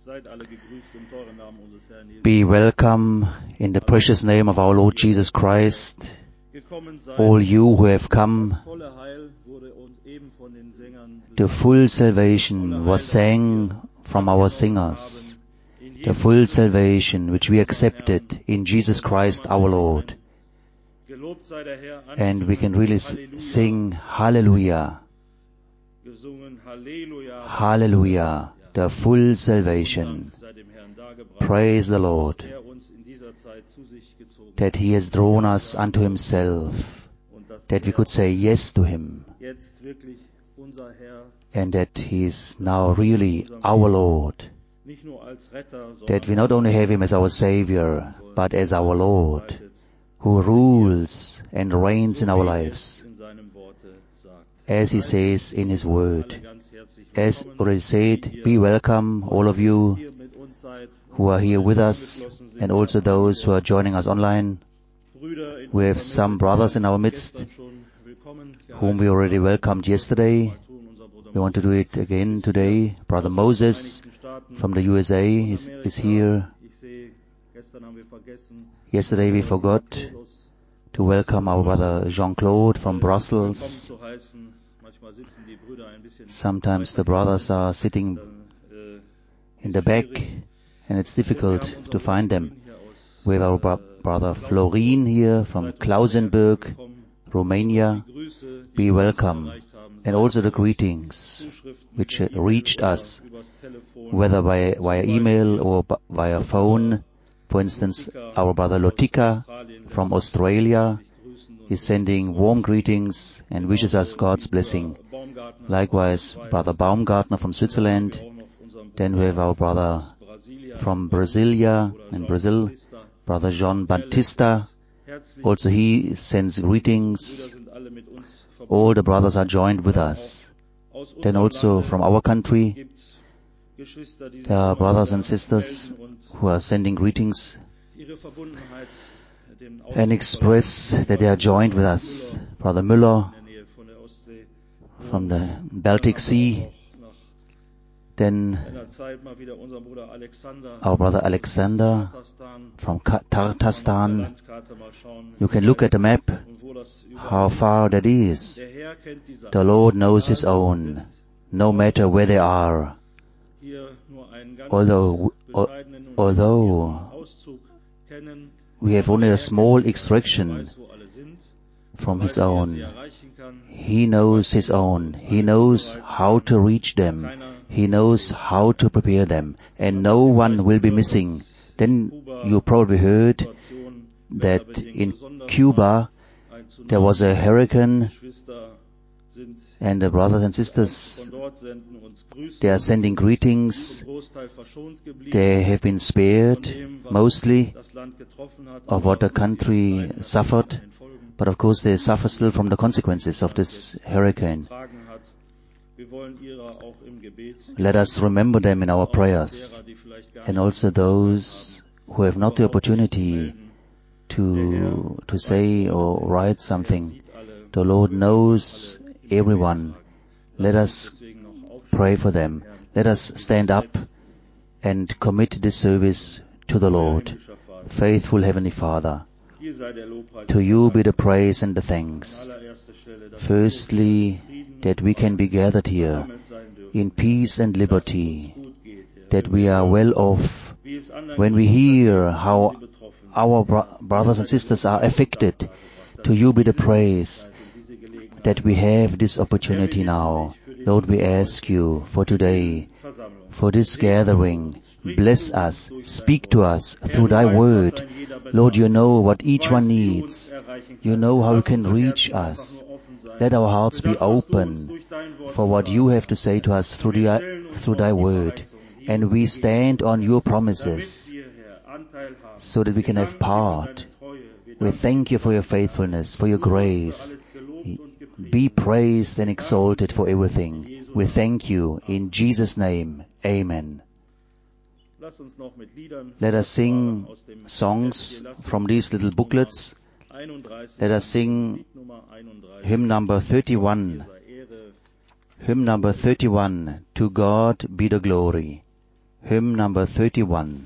Be welcome in the precious name of our Lord Jesus Christ. All you who have come, the full salvation was sang from our singers. The full salvation which we accepted in Jesus Christ our Lord. And we can really sing Hallelujah. Hallelujah. The full salvation. Praise the Lord that He has drawn us unto Himself, that we could say yes to Him, and that He is now really our Lord, that we not only have Him as our Savior, but as our Lord, who rules and reigns in our lives, as He says in His Word. As already said, be welcome, all of you who are here with us, and also those who are joining us online. We have some brothers in our midst whom we already welcomed yesterday. We want to do it again today. Brother Moses from the USA is here. Yesterday we forgot to welcome our brother Jean-Claude from Brussels. Sometimes the brothers are sitting in the back and it's difficult to find them. We have our brother Florin here from Klausenburg, Romania. Be welcome. And also the greetings which reached us, whether via email or via phone. For instance, our brother Lotika from Australia is sending warm greetings and wishes us God's blessing. Likewise, Brother Baumgartner from Switzerland. Then we have our brother from Brasilia and Brazil, Brother John Baptista. Also he sends greetings. All the brothers are joined with us. Then also from our country, there are brothers and sisters who are sending greetings and express that they are joined with us. Brother Müller from the Baltic Sea. Then our brother Alexander from Tatarstan. You can look at the map, how far that is. The Lord knows His own, no matter where they are. Although we have only a small extraction from His own, He knows His own. He knows how to reach them. He knows how to prepare them, and no one will be missing. Then you probably heard that in Cuba there was a hurricane, and the brothers and sisters, they are sending greetings. They have been spared, mostly, of what the country suffered, but of course they suffer still from the consequences of this hurricane. Let us remember them in our prayers, and also those who have not the opportunity to say or write something. The Lord knows everyone. Let us pray for them. Let us stand up and commit this service to the Lord. Faithful Heavenly Father, to You be the praise and the thanks. Firstly, that we can be gathered here in peace and liberty, that we are well off. When we hear how our brothers and sisters are affected, to You be the praise that we have this opportunity now. Lord, we ask You for today, for this gathering. Bless us, speak to us through Thy word. Lord, You know what each one needs. You know how You can reach us. Let our hearts be open for what You have to say to us through Thy word. And we stand on Your promises so that we can have part. We thank You for Your faithfulness, for Your grace. Be praised and exalted for everything. We thank You in Jesus' name. Amen. Let us sing songs from these little booklets. Let us sing hymn number 31. Hymn number 31, To God be the glory. hymn number 31.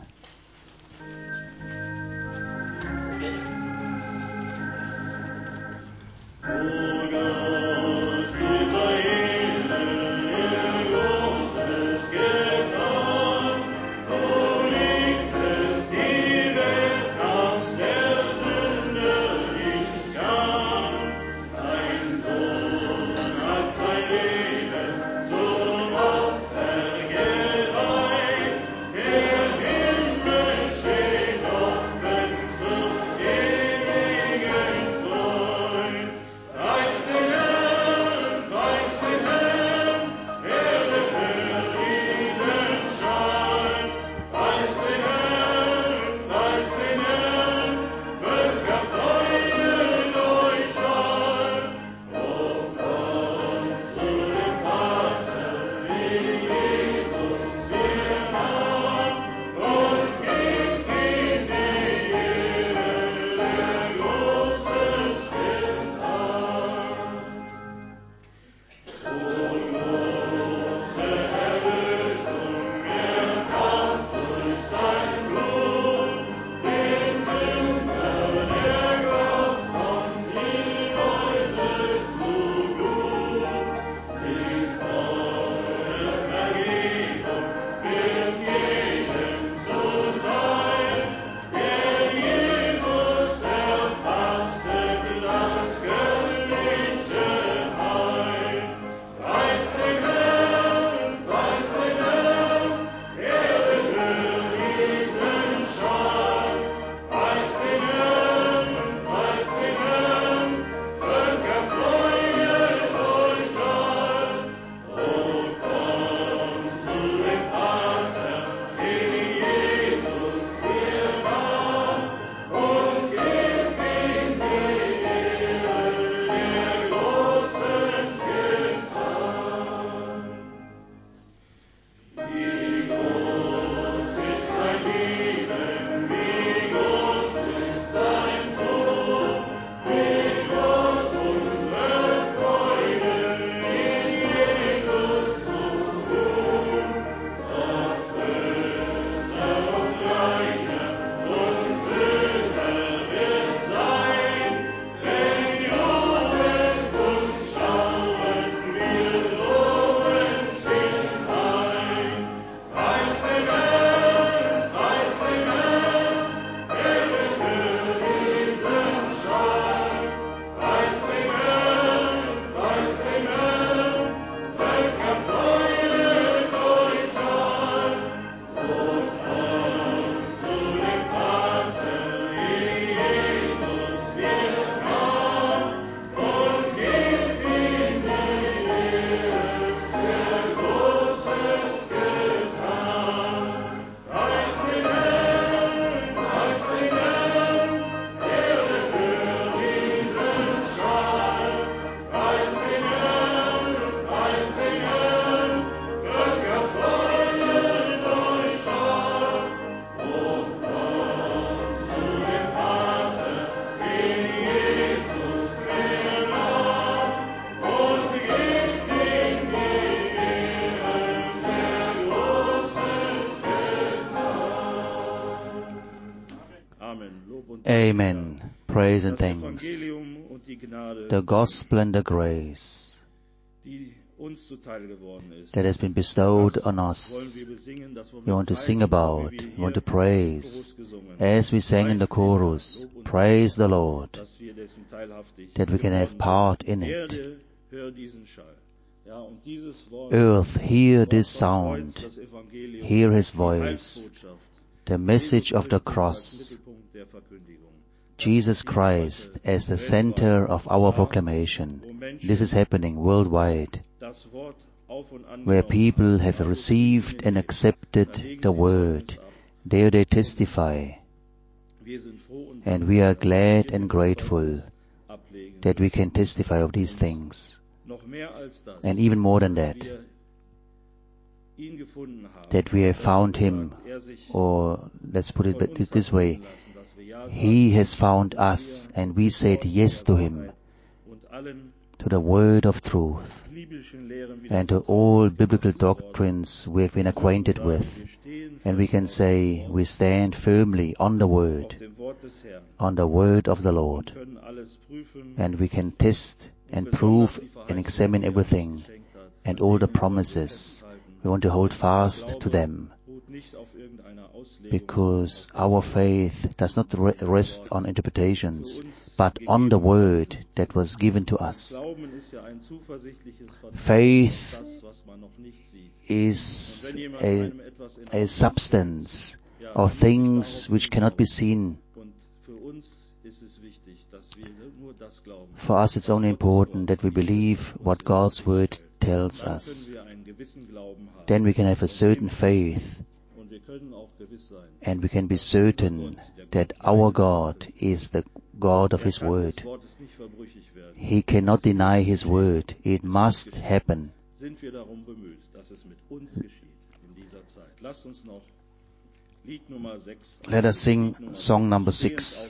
Amen. Praise and thanks. The gospel and the grace that has been bestowed on us. We want to sing about, we want to praise, as we sang in the chorus, praise the Lord, that we can have part in it. Earth, hear this sound, hear His voice, the message of the cross, Jesus Christ as the center of our proclamation. This is happening worldwide, where people have received and accepted the Word. There they testify, and we are glad and grateful that we can testify of these things. And even more than that, that we have found Him, or let's put it this way, He has found us, and we said yes to Him, to the word of truth, and to all biblical doctrines we have been acquainted with. And we can say we stand firmly on the Word of the Lord. And we can test and prove and examine everything and all the promises. We want to hold fast to them, because our faith does not rest on interpretations, but on the Word that was given to us. Faith is a substance of things which cannot be seen. For us, it's only important that we believe what God's Word tells us. Then we can have a certain faith, and we can be certain that our God is the God of His Word. He cannot deny His Word. It must happen. Let us sing song number 6.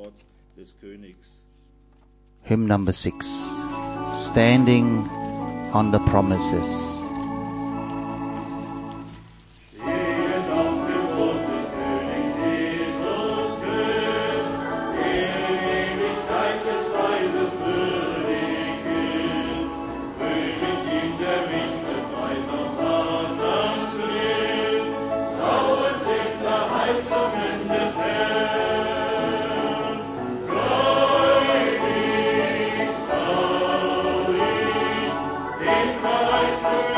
Hymn number 6. Standing on the promises. Verheißungen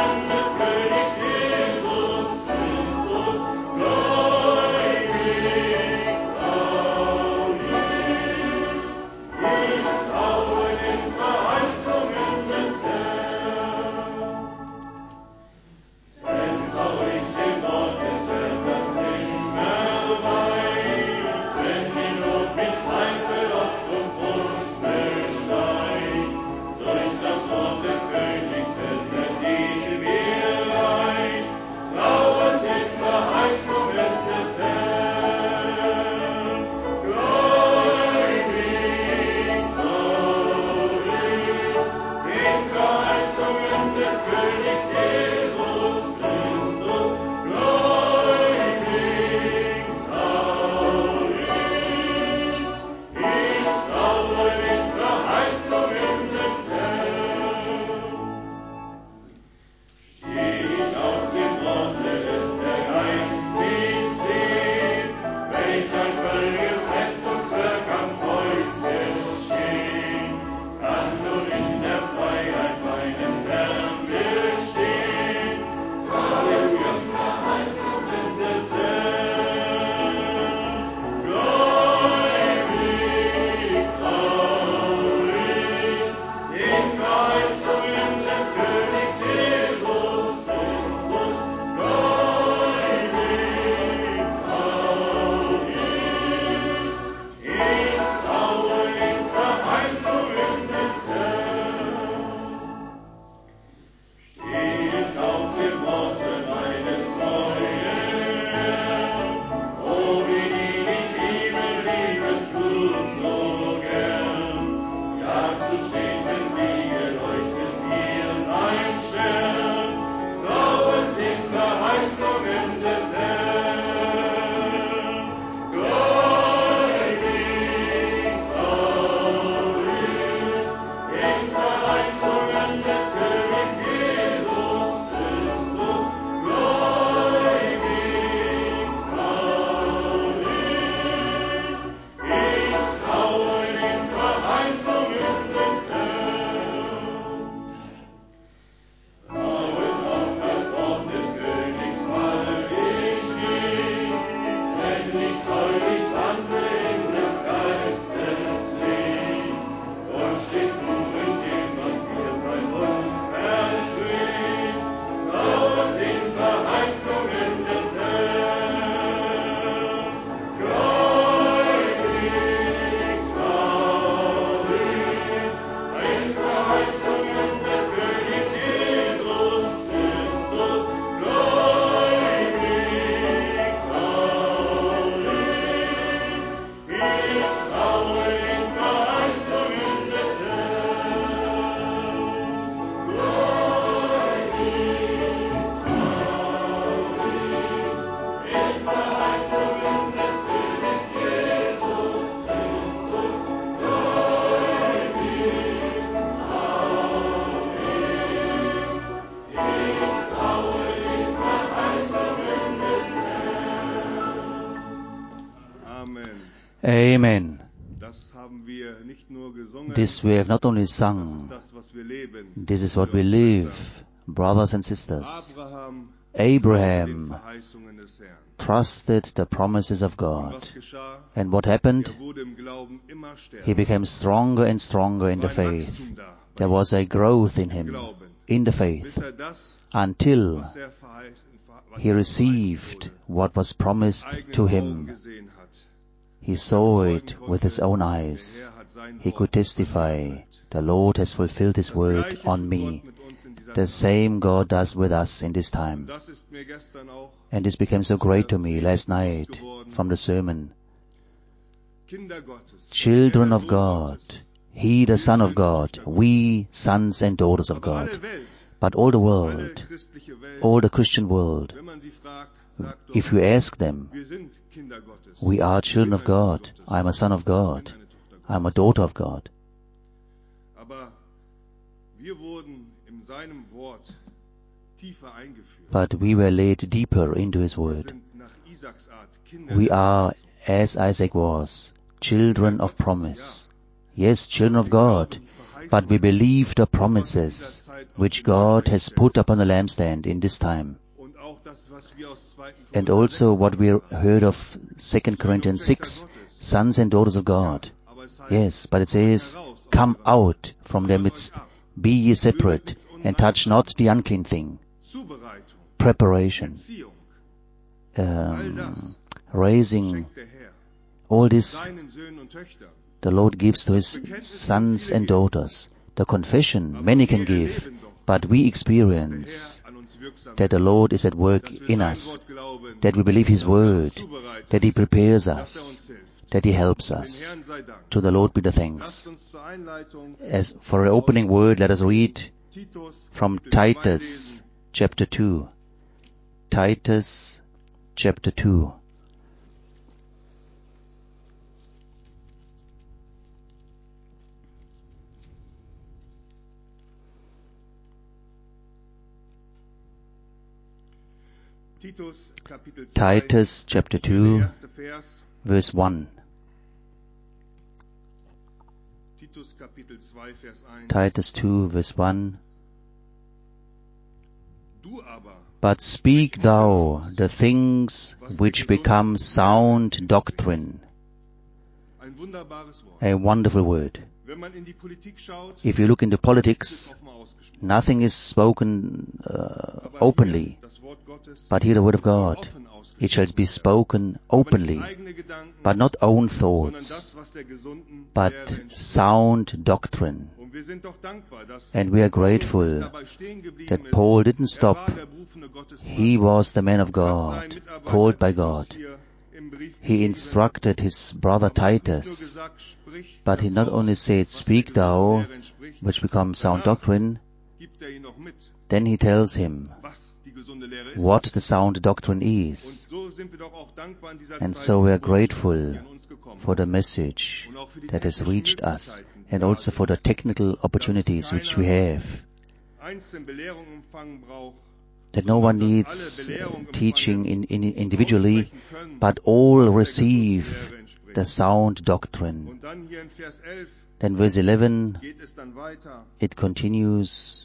Amen. Das haben wir nicht nur gesungen, This we have not only das ist sung, das, was wir leben. this is what Brüder we und live, Schwestern. brothers and sisters. Abraham Abraham glaubte den Verheißungen des Herrn. trusted the promises of Und God. was geschah? And what happened? Er wurde im Glauben immer stärker. He became stronger and stronger in the Es war ein faith. Wachstum da, bei There was a growth in ihm im him, Glauben, in the bis faith, er das, until was he er received verheißen what was wurde, promised mit to eigenen Augen him. gesehen hat. He saw Er it bezeugen with his konnte, own der eyes. Herr hat sein He Wort could an mir testify, erfüllt. the Lord has fulfilled his Das word Gleiche on tut me. Gott mit uns in dieser The Zeit. same God does with us in this Und time. das ist mir gestern auch And this became so great to me last bewusst night geworden. from the sermon. Kinder Gottes, Children der of Sohn God, Gottes, He the wir Son of Söhne und God, Töchter Gottes. we sons and daughters of Aber alle God. Welt, But all the alle world, christliche Welt, all the Christian world, wenn man sie fragt, sagt if doch, you ask them, wir sind Kinder Gottes. we are children of Ich bin ein God, Sohn Gottes. I am a son of Ich bin God, eine Tochter I am a Gottes. daughter of God. Aber wir wurden in seinem Wort tiefer eingeführt. But we were laid deeper into His Wir word. sind nach Isaaks Art Kinder We der are, Verheißung. as Isaac was, children of promise. Yes, children of God, but we believe the promises which God has put upon the lampstand in this time. Und auch das, was wir aus 2. And Korinther also 6 what we heard of 2 Corinthians 6, sons and daughters of God. Aber es heißt, Yes, but it says, heraus aus come ihrer out from their Welt, midst, ab. be ye separate, and touch not the unclean thing. Zubereitung, Preparation, Erziehung, raising, schenkt der Herr all this seinen Söhnen und Töchtern. the Lord gives to His sons and daughters. The confession many can give, but we experience Der Herr an uns wirksam that the ist, Lord is at work dass wir in sein us, Wort glauben, that we believe His dass er uns word, zubereitet, that He prepares dass er us, uns hilft. that He helps Dem us. Herrn sei Dank. To the Lord be the Lasst thanks. uns zur Einleitung As for an opening word, let us read Titus from Kapitel 2 Titus lesen. chapter 2. Titus chapter 2. Titus Kapitel 2, Titus chapter der 2, erste Vers. verse 1. Titus Kapitel 2, Vers 1. Titus 2, verse 1. Du aber, But speak thou the things which become sound doctrine. ein wunderbares Wort. A wonderful word. Wenn man in die Politik schaut, If you look into ist es politics, offen ausgesprochen. nothing is spoken Aber openly, hier das Wort Gottes but here the word of soll God, offen it shall be ausgesprochen werden. spoken Aber openly, nicht eigene Gedanken, but not own sondern thoughts, das, was der gesunden but Lehre entspricht. sound doctrine. Und wir sind doch dankbar, dass And we are Paulus nicht grateful dabei stehen geblieben that ist. Paul didn't Er stop. war der berufene Gottesmann. He was the man of Hat God, seinen Mitarbeiter called by Titus God. hier im Brief He geschrieben. instructed his brother Aber er hat nicht nur Titus, gesagt, sprich but he das not aus, only said, was der speak gesunden thou, Lehre entspricht. which becomes sound Danach doctrine, gibt er ihn noch mit, then he tells him was die gesunde Lehre ist. what the sound doctrine Und is. so sind wir doch auch dankbar in dieser And Zeit so we are für die Botschaft, grateful die an uns gekommen for the ist. message Und auch für die that has technischen reached us, Möglichkeiten, die and da also for the sind. technical opportunities which we have, Einzelne Belehrung empfangen braucht, that no one needs teaching individually, but all receive the sound doctrine. Und dann hier in Vers 11 Then verse 11, geht es dann weiter. it continues,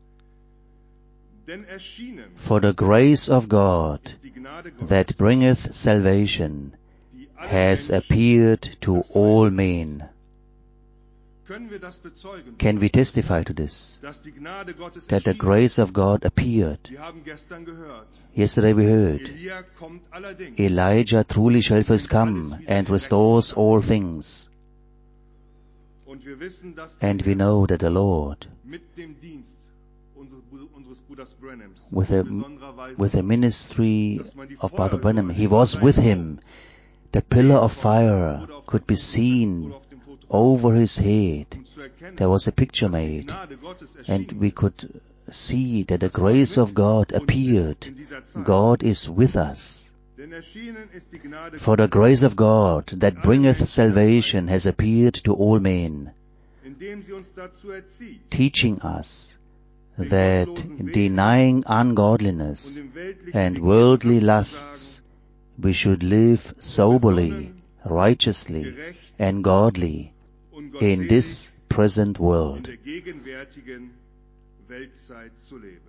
Denn erschienen for the grace of God ist die Gnade Gottes, that bringeth salvation die alle has Menschen appeared to all men. Können wir das bezeugen, Can we testify to this? dass die Gnade Gottes That the erschienen grace of God appeared. ist? Wir haben gestern gehört, Yesterday we heard, Elia kommt allerdings. Elijah truly shall first come and restores all things. Und wir wissen, dass And der we Herr know that the Lord, mit dem Dienst unseres Bruders Branhams with in the, besonderer Weise with the ministry dass man die of Brother Feuersäule Branham, he über was seinem with Haupt him. The pillar of fire oder auf could dem be Foto seen oder auf dem Foto over his head. um zu erkennen, There was a picture dass die made, Gnade Gottes and erschienen we ist. could see that the grace of God appeared. In dieser Zeit. God is with us. Denn erschienen ist die Gnade For the grace of God that bringeth salvation has appeared to all men, indem sie uns dazu erzieht, teaching us that denying ungodliness and worldly lusts, we should live soberly, righteously gerecht and godly und in this gottfähig present in world. der gegenwärtigen Weltzeit zu leben.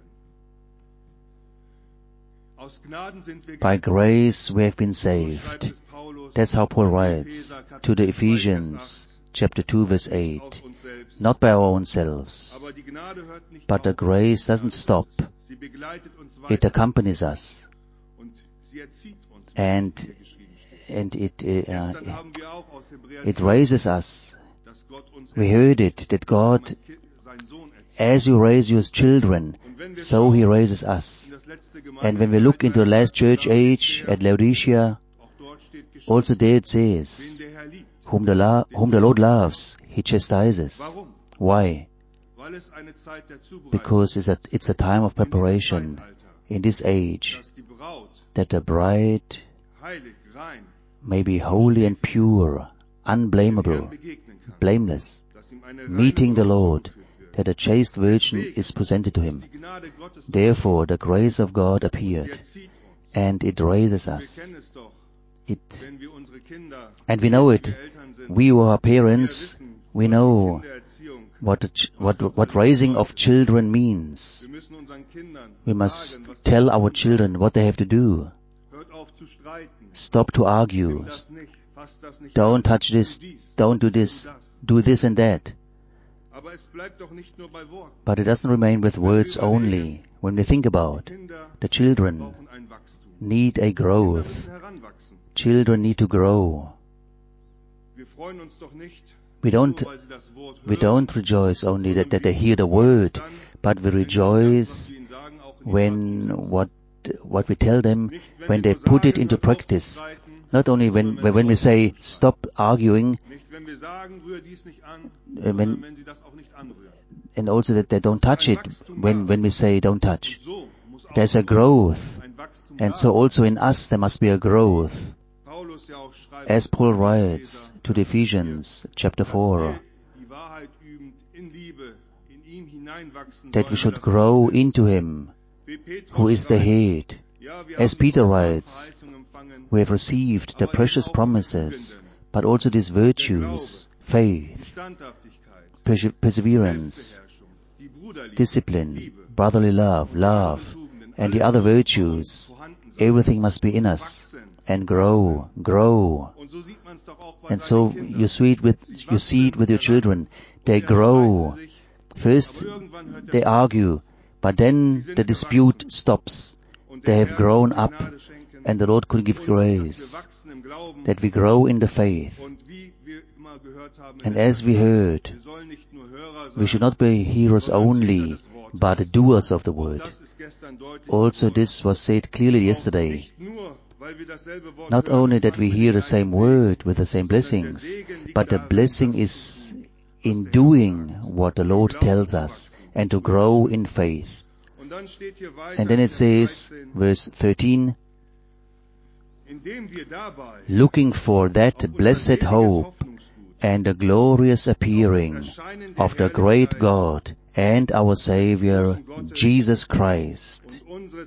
Aus Gnaden sind wir By gerettet. grace we have been So schreibt saved. es Paulus That's how Paul an die writes Epheser, to the Kapitel 2, Ephesians, chapter 2, verse Vers 8, nicht 8. aus uns selbst. Not by our own selves, Aber die Gnade hört nicht but the auf. grace Die doesn't Gnade stop. Gottes. Sie begleitet uns It weiter accompanies us, und sie erzieht uns, and wie hier geschrieben steht. and Gestern haben wir auch aus Hebräer it 10, raises us. dass Gott uns We erzieht, heard it, that God, seinen Sohn erzieht. as you raise your children, Und wenn wir so He schauen raises in us. das letzte And when we look into the last church age Laodicea, at Laodicea, auch dort steht geschrieben, also there it wen says, der Herr liebt. whom the Lord loves, He chastises. Warum? Why? Weil es eine Zeit der Zubereitung Because it's a time of in diesem preparation Zeitalter, in this age, dass die Braut that the bride heilig, rein, may be holy and pure, dem Herrn unblameable, begegnen kann, blameless, dass ihm eine reine meeting the Braut Lord, vorgeführt wird. that a chaste virgin is presented to Ist him. die Gnade Gottes Therefore the grace of God sie appeared, erzieht uns. and it raises Wir us. kennen es doch, It, wenn wir unsere Kinder, and we know it. wir Eltern sind, We who are wir parents, wissen, we was know die Kindererziehung, what raising of children means. wir müssen unseren Kindern We must sagen, was tell sie our tun children what they have to do. sollen. Hört auf zu streiten. Stop to Nimm argue. das nicht, fass das nicht Don't an. touch this. Tu dies, Don't do tu this. das. Do this and that. Aber es bleibt doch nicht nur bei Worten. But it doesn't remain with words only. When we think about Kinder the children brauchen ein Wachstum. need a Kinder growth. müssen heranwachsen. Children need to grow. Wir freuen uns doch nicht, We don't nur weil sie das Wort We hören, don't rejoice only that they hear the word, but we wenn sie das, was rejoice wir ihnen sagen, auch in die Tat when umsetzen. what we tell them, Nicht, wenn when wir they nur put it sagen, into hört auf zu practice. streiten, Not only sondern when we sie say, aufhören zu stop arguing, streiten. Nicht, wenn wir sagen, rühr dies nicht an, when- sondern wenn sie das auch nicht anrühren. and also that they don't touch it when we say don't touch. Und so muss auch There's a in uns growth. ein Wachstum And da so sein. also in us there must be a growth. Paulus ja auch schreibt, As Paul an die writes Epheser, to the Ephesians, chapter dass 4, wir die Wahrheit übend in Liebe in ihn hineinwachsen that we sollen, should das grow Haupt ist. into Him, Wie Petrus who is the schreibt, head. ja, wir As haben Peter kostbare writes, Verheißungen empfangen, We have received the aber eben precious auch diese promises, Tugenden, but also these virtues, faith, die Standhaftigkeit, perseverance, Selbstbeherrschung, die Bruderliebe, discipline, Liebe, brotherly love, und die anderen love, Tugenden, and the alles other muss bei uns virtues. vorhanden sein. Everything must be in us Wachsen, and grow, grow. Und so sieht man es doch auch bei And seinen so Kindern. you see it with your children. They grow. First they argue, but then the dispute stops. They have grown up, and the Lord could give grace that we grow in the faith. And as we heard, we should not be hearers only, but doers of the word. Also this was said clearly yesterday. Not only that we hear the same word with the same blessings, but the blessing is in doing what the Lord tells us and to grow in faith. And then it says, verse 13, looking for that blessed hope and the glorious appearing of the great God and our Savior, Jesus Christ.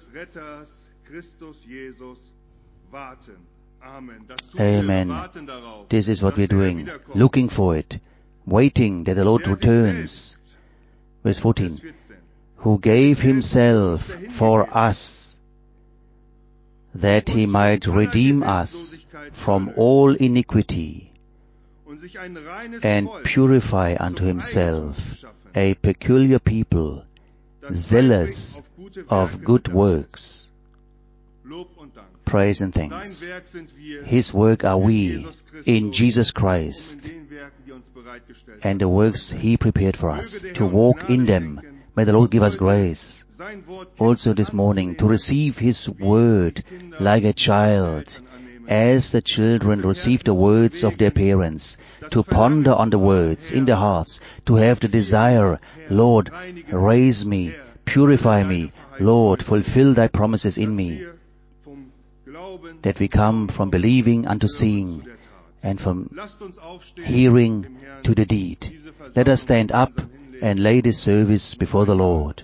Amen. This is what we're doing, looking for it, waiting that the Lord returns. Verse 14, who gave himself for us, that he might redeem us from all iniquity, and purify unto himself a peculiar people, zealous of good works. Praise and thanks. His work are we in Jesus Christ, and the works He prepared for us to walk in them. May the Lord give us grace also this morning to receive His word like a child, as the children receive the words of their parents, to ponder on the words in their hearts, to have the desire, Lord, raise me, purify me, Lord, fulfill Thy promises in me, that we come from believing unto seeing, and from hearing to the deed. Let us stand up and lay this service before the Lord.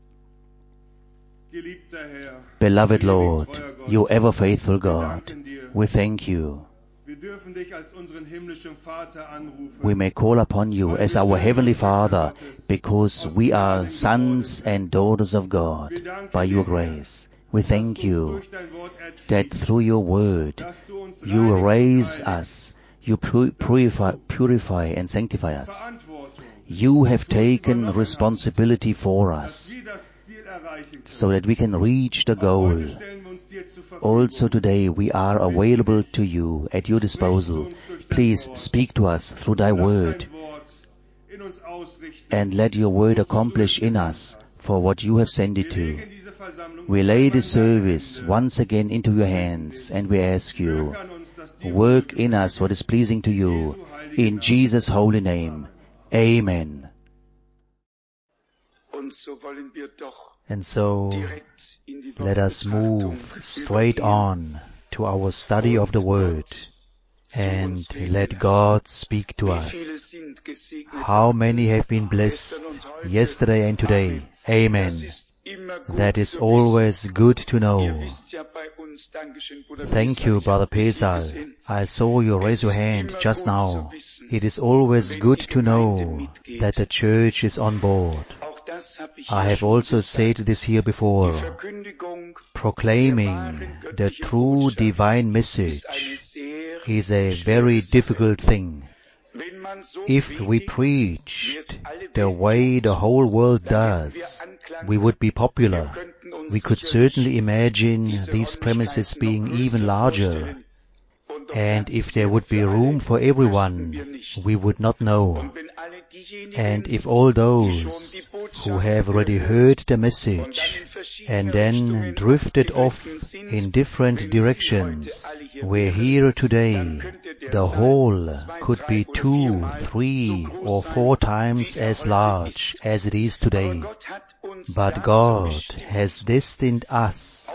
Beloved Lord, you ever faithful God, We thank you. Wir dürfen dich als unseren himmlischen Vater anrufen. We may call upon you as our Heavenly Father because we are sons and daughters of God by your grace. We thank you that through your word you raise us, you purify and sanctify us. You have taken responsibility for us so that we can reach the goal. Also today we are available to you at your disposal. Please speak to us through thy word and let your word accomplish in us for what you have sent it to. We lay this service once again into your hands and we ask you, work in us what is pleasing to you. In Jesus' holy name. Amen. And so, let us move straight on to our study of the Word and let God speak to us. How many have been blessed yesterday and today? Amen. That is always good to know. Thank you, Brother Pesal. I saw you raise your hand just now. It is always good to know that the church is on board. I have also said this here before. Proclaiming the true divine message is a very difficult thing. If we preached the way the whole world does, we would be popular. We could certainly imagine these premises being even larger. And if there would be room for everyone, we would not know. And if all those who have already heard the message and then drifted off in different directions were here today, the hall could be 2, 3, or 4 times as large as it is today. But God has destined us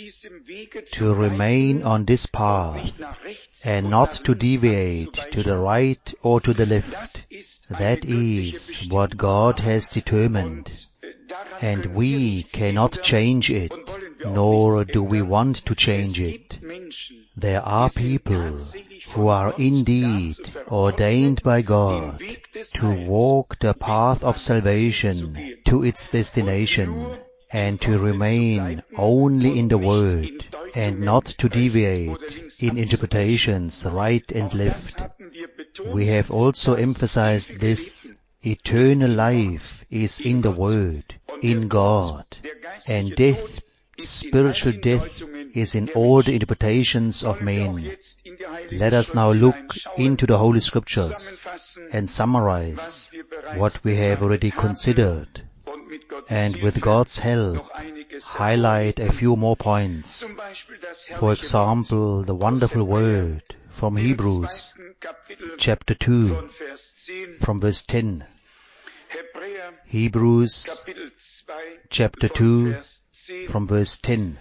to remain on this path and not to deviate to the right or to the left. That is what God has determined. And we cannot change it, nor do we want to change it. There are people who are indeed ordained by God to walk the path of salvation to its destination and to remain only in the Word and not to deviate in interpretations right and left. We have also emphasized this. Eternal life is in the Word, in God, and death, spiritual death, is in all the interpretations of men. Let us now look into the Holy Scriptures and summarize what we have already considered, and with God's help, highlight a few more points. For example, the wonderful word from Hebrews, chapter 2, from verse 10. Hebrews, chapter 2, from verse 10.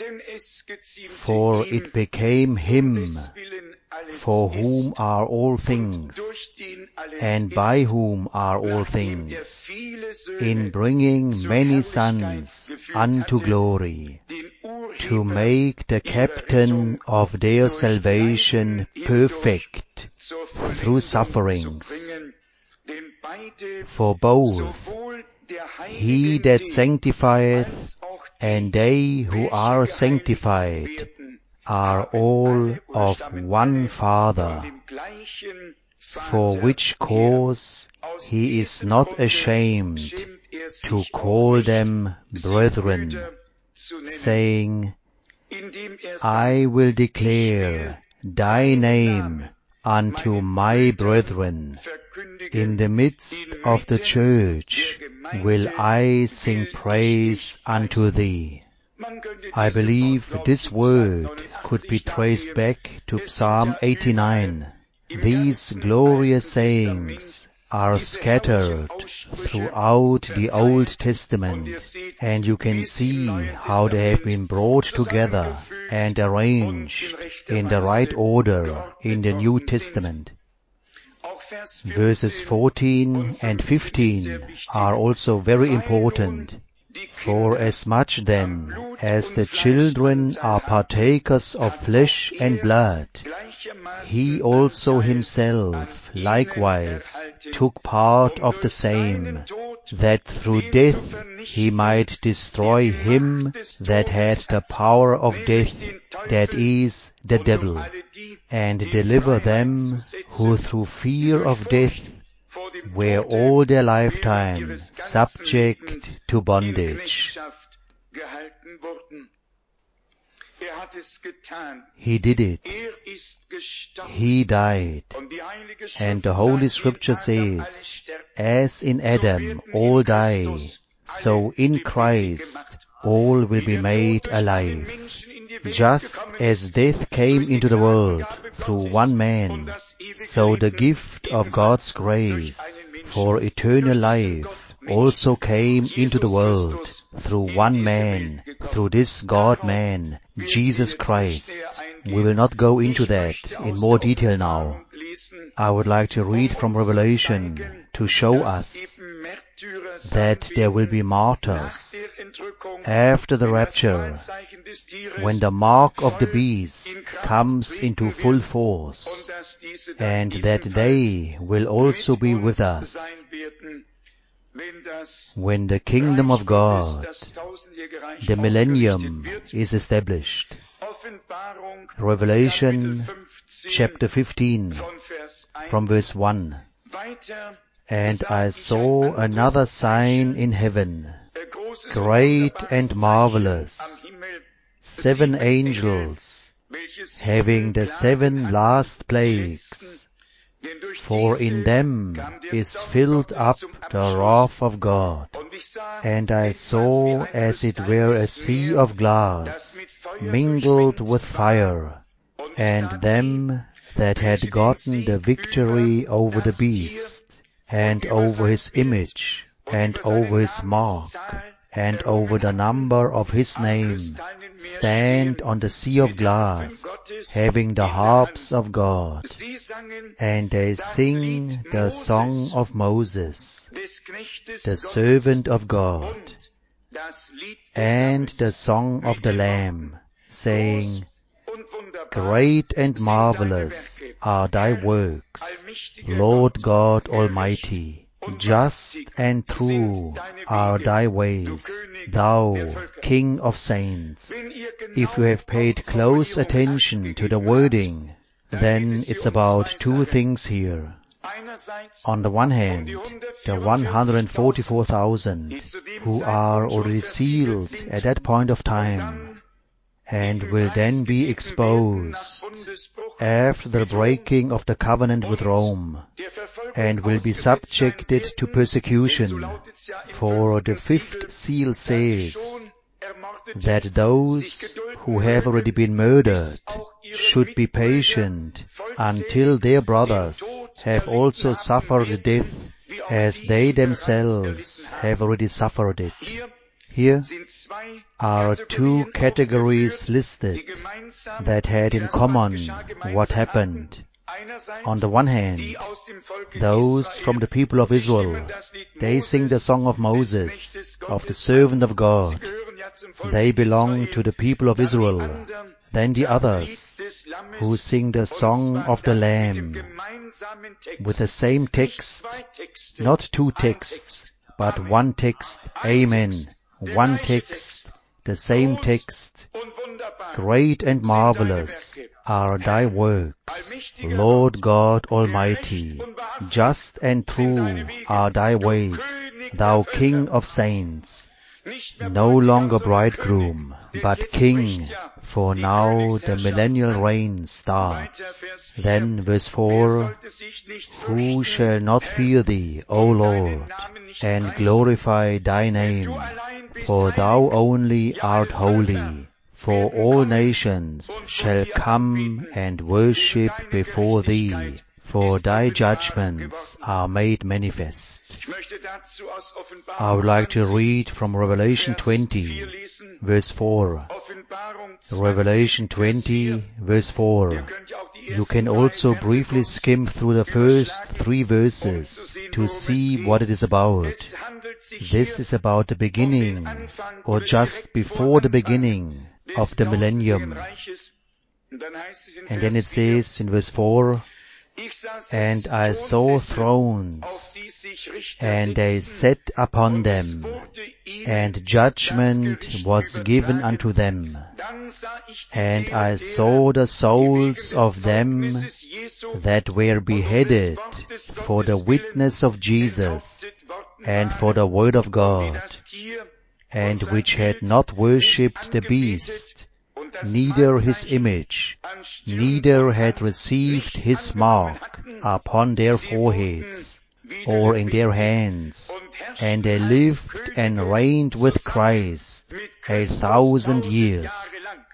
For it became him, for whom are all things, and by whom are all things, in bringing many sons unto glory, to make the captain of their salvation perfect through sufferings. For both he that sanctifieth and they who are sanctified are all of one Father, for which cause he is not ashamed to call them brethren, saying, I will declare thy name unto my brethren. In the midst of the church will I sing praise unto thee. I believe this word could be traced back to Psalm 89. These glorious sayings are scattered throughout the Old Testament, and you can see how they have been brought together and arranged in the right order in the New Testament. Verses 14 and 15 are also very important. For as much then as the children are partakers of flesh and blood, he also himself likewise took part of the same, that through death he might destroy him that had the power of death, that is, the devil, and deliver them who through fear of death were all their lifetime subject to bondage. He did it. He died. And the Holy Scripture says, as in Adam all die, so in Christ all will be made alive. Just as death came into the world through one man, so the gift of God's grace for eternal life also came into the world through one man, through this God-man, Jesus Christ. We will not go into that in more detail now. I would like to read from Revelation to show us that there will be martyrs after the rapture, when the mark of the beast comes into full force, and that they will also be with us when the kingdom of God, the millennium, is established. Revelation chapter 15 from verse 1. And I saw another sign in heaven, great and marvelous, 7 angels, having the 7 last plagues, for in them is filled up the wrath of God. And I saw as it were a sea of glass, mingled with fire, and them that had gotten the victory over the beast, and over his image, and over his mark, and over the number of his name, stand on the sea of glass, having the harps of God. And they sing the song of Moses, the servant of God, and the song of the Lamb, saying, Great and marvelous are thy works, Lord God Almighty. Just and true are thy ways, thou King of saints. If you have paid close attention to the wording, then it's about 2 things here. On the one hand, the 144,000 who are already sealed at that point of time, and will then be exposed after the breaking of the covenant with Rome, and will be subjected to persecution. For the 5th seal says that those who have already been murdered should be patient until their brothers have also suffered death, as they themselves have already suffered it. Here are 2 categories listed that had in common what happened. On the one hand, those from the people of Israel, they sing the song of Moses, of the servant of God. They belong to the people of Israel. Then the others, who sing the song of the Lamb, with the same text, not 2 texts, but 1 text, amen. 1 text, the same text. Great and marvelous are thy works, Lord God Almighty. Just and true are thy ways, thou King of saints. No longer bridegroom, but king, for now the millennial reign starts. Then verse 4, Who shall not fear thee, O Lord, and glorify thy name? For thou only art holy. For all nations shall come and worship before thee, for thy judgments are made manifest. I would like to read from Revelation 20, verse 4. Revelation 20, verse 4. You can also briefly skim through the first 3 verses to see what it is about. This is about the beginning, or just before the beginning of the millennium. And then it says in verse 4, "And I saw thrones, and they sat upon them, and judgment was given unto them. And I saw the souls of them that were beheaded for the witness of Jesus and for the word of God, and which had not worshipped the beast, neither his image, neither had received his mark upon their foreheads or in their hands, and they lived and reigned with Christ 1,000 years."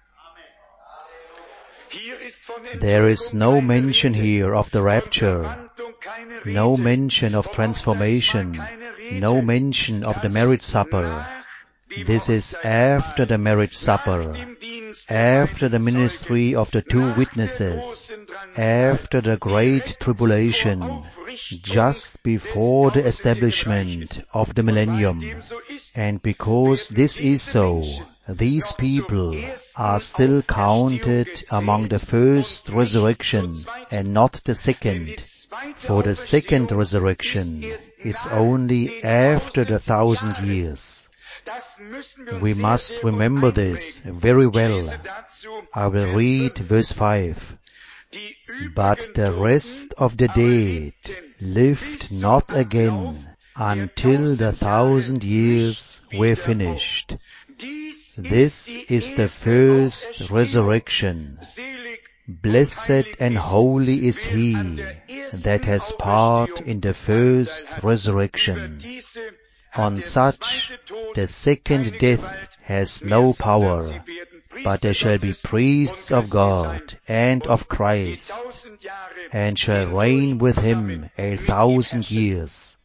There is no mention here of the rapture, no mention of transformation, no mention of the marriage supper. This is after the marriage supper, after the ministry of the 2 witnesses, after the great tribulation, just before the establishment of the millennium. And because this is so, these people are still counted among the first resurrection and not the second, for the second resurrection is only after the 1,000 years. We must remember this very well. I will read verse 5. "But the rest of the dead lived not again until the 1,000 years were finished." This is the first resurrection. Blessed and holy is he that has part in the first resurrection. On such the second death has no power, but they shall be priests of God and of Christ, and shall reign with him 1,000 years.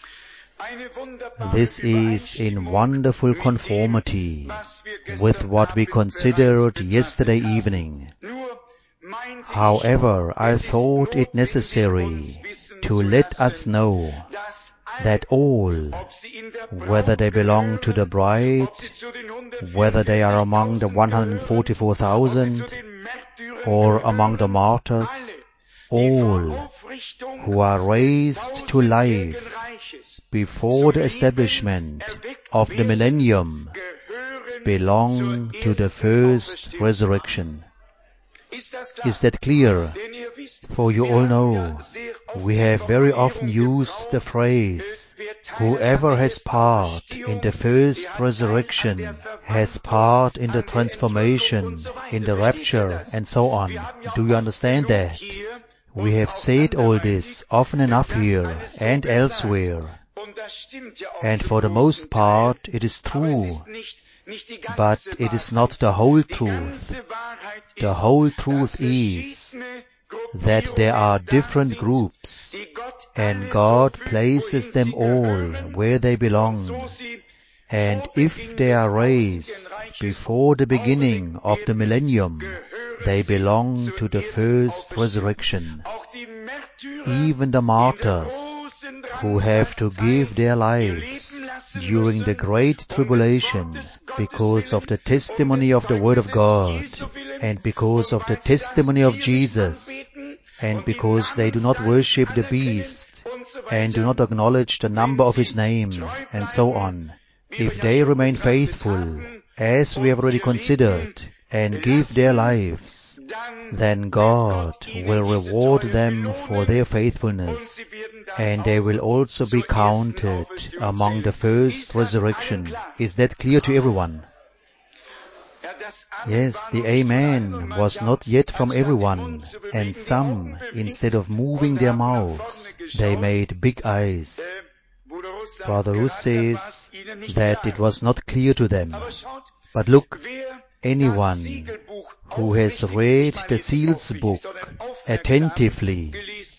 This is in wonderful conformity with what we considered yesterday evening. However, I thought it necessary to let us know that all, whether they belong to the bride, whether they are among the 144,000, or among the martyrs, all who are raised to life before the establishment of the millennium belong to the first resurrection. Is that clear? For you all know, we have very often used the phrase, "Whoever has part in the first resurrection has part in the transformation, in the rapture, and so on." Do you understand that? We have said all this often enough here and elsewhere. And for the most part it is true, but it is not the whole truth. The whole truth is that there are different groups, and God places them all where they belong. And if they are raised before the beginning of the millennium, they belong to the first resurrection. Even the martyrs, who have to give their lives during the great tribulation because of the testimony of the Word of God, and because of the testimony of Jesus, and because they do not worship the beast, and do not acknowledge the number of his name, and so on, if they remain faithful, as we have already considered, and give their lives, then God will reward them for their faithfulness, and they will also be counted among the first resurrection. Is that clear to everyone? Yes, the Amen was not yet from everyone, and some, instead of moving their mouths, they made big eyes. Brother Russ says that it was not clear to them. But look, anyone who has read the Seals book attentively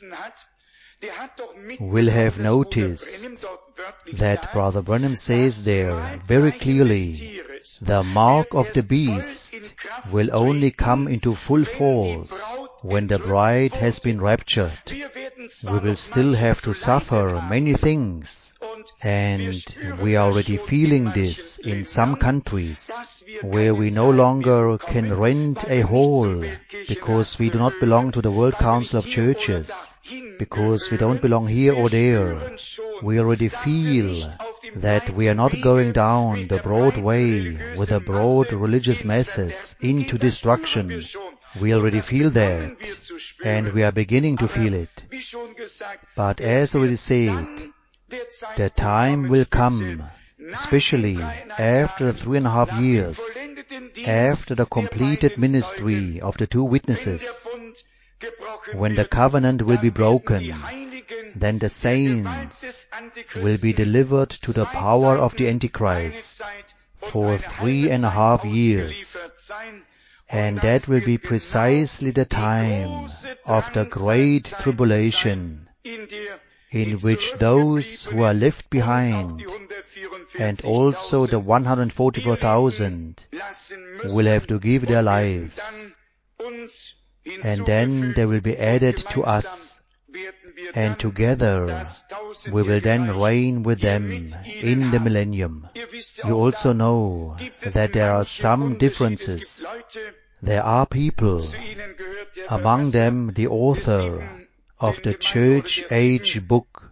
will have noticed that Brother Branham says there very clearly, the mark of the beast will only come into full force when the bride has been raptured, we will still have to suffer many things. And we are already feeling this in some countries, where we no longer can rent a hall because we do not belong to the World Council of Churches, because we don't belong here or there. We already feel that we are not going down the broad way with the broad religious masses into destruction. We already feel that, and we are beginning to feel it. But as already said, the time will come, especially after 3.5 years, after the completed ministry of the 2 witnesses, when the covenant will be broken. Then the saints will be delivered to the power of the Antichrist for 3.5 years. And that will be precisely the time of the great tribulation, in which those who are left behind and also the 144,000 will have to give their lives. And then they will be added to us, and together we will then reign with them in the millennium. You also know that there are some differences. There are people, among them the author of the Church Age book.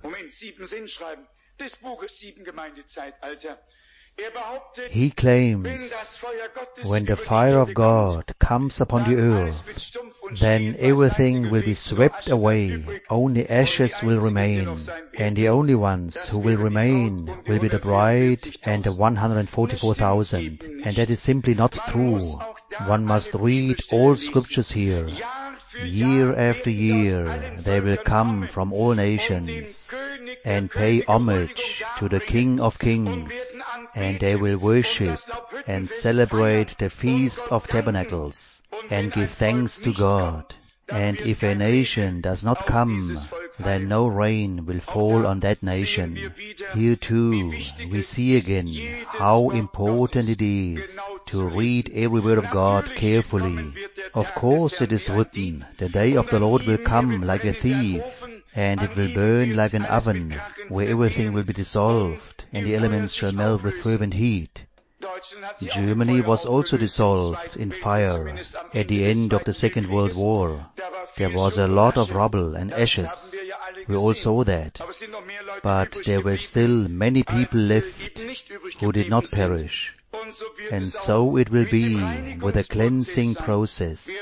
He claims when the fire of God comes upon the earth, then everything will be swept away, only ashes will remain, and the only ones who will remain will be the bride and the 144,000. And that is simply not true. One must read all scriptures here. Year after year they will come from all nations and pay homage to the King of Kings, and they will worship and celebrate the Feast of Tabernacles and give thanks to God. And if a nation does not come, then no rain will fall on that nation. Here too we see again how important it is to read every word of God carefully. Of course it is written, the day of the Lord will come like a thief, and it will burn like an oven, where everything will be dissolved, and the elements shall melt with fervent heat. Germany was also dissolved in fire at the end of the Second World War. There was a lot of rubble and ashes. We all saw that. But there were still many people left who did not perish. And so it will be with a cleansing process.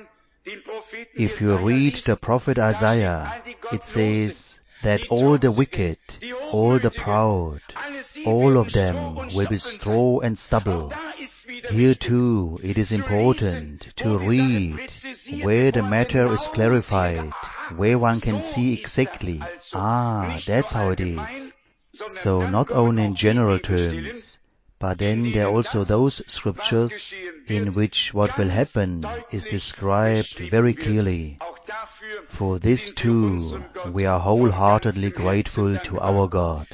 If you read the prophet Isaiah, it says that all the wicked, all the proud, all of them will be straw and stubble. Here too it is important to read where the matter is clarified, where one can see exactly, that's how it is. So not only in general terms, but then there are also those scriptures in which what will happen is described very clearly. For this too, we are wholeheartedly grateful to our God.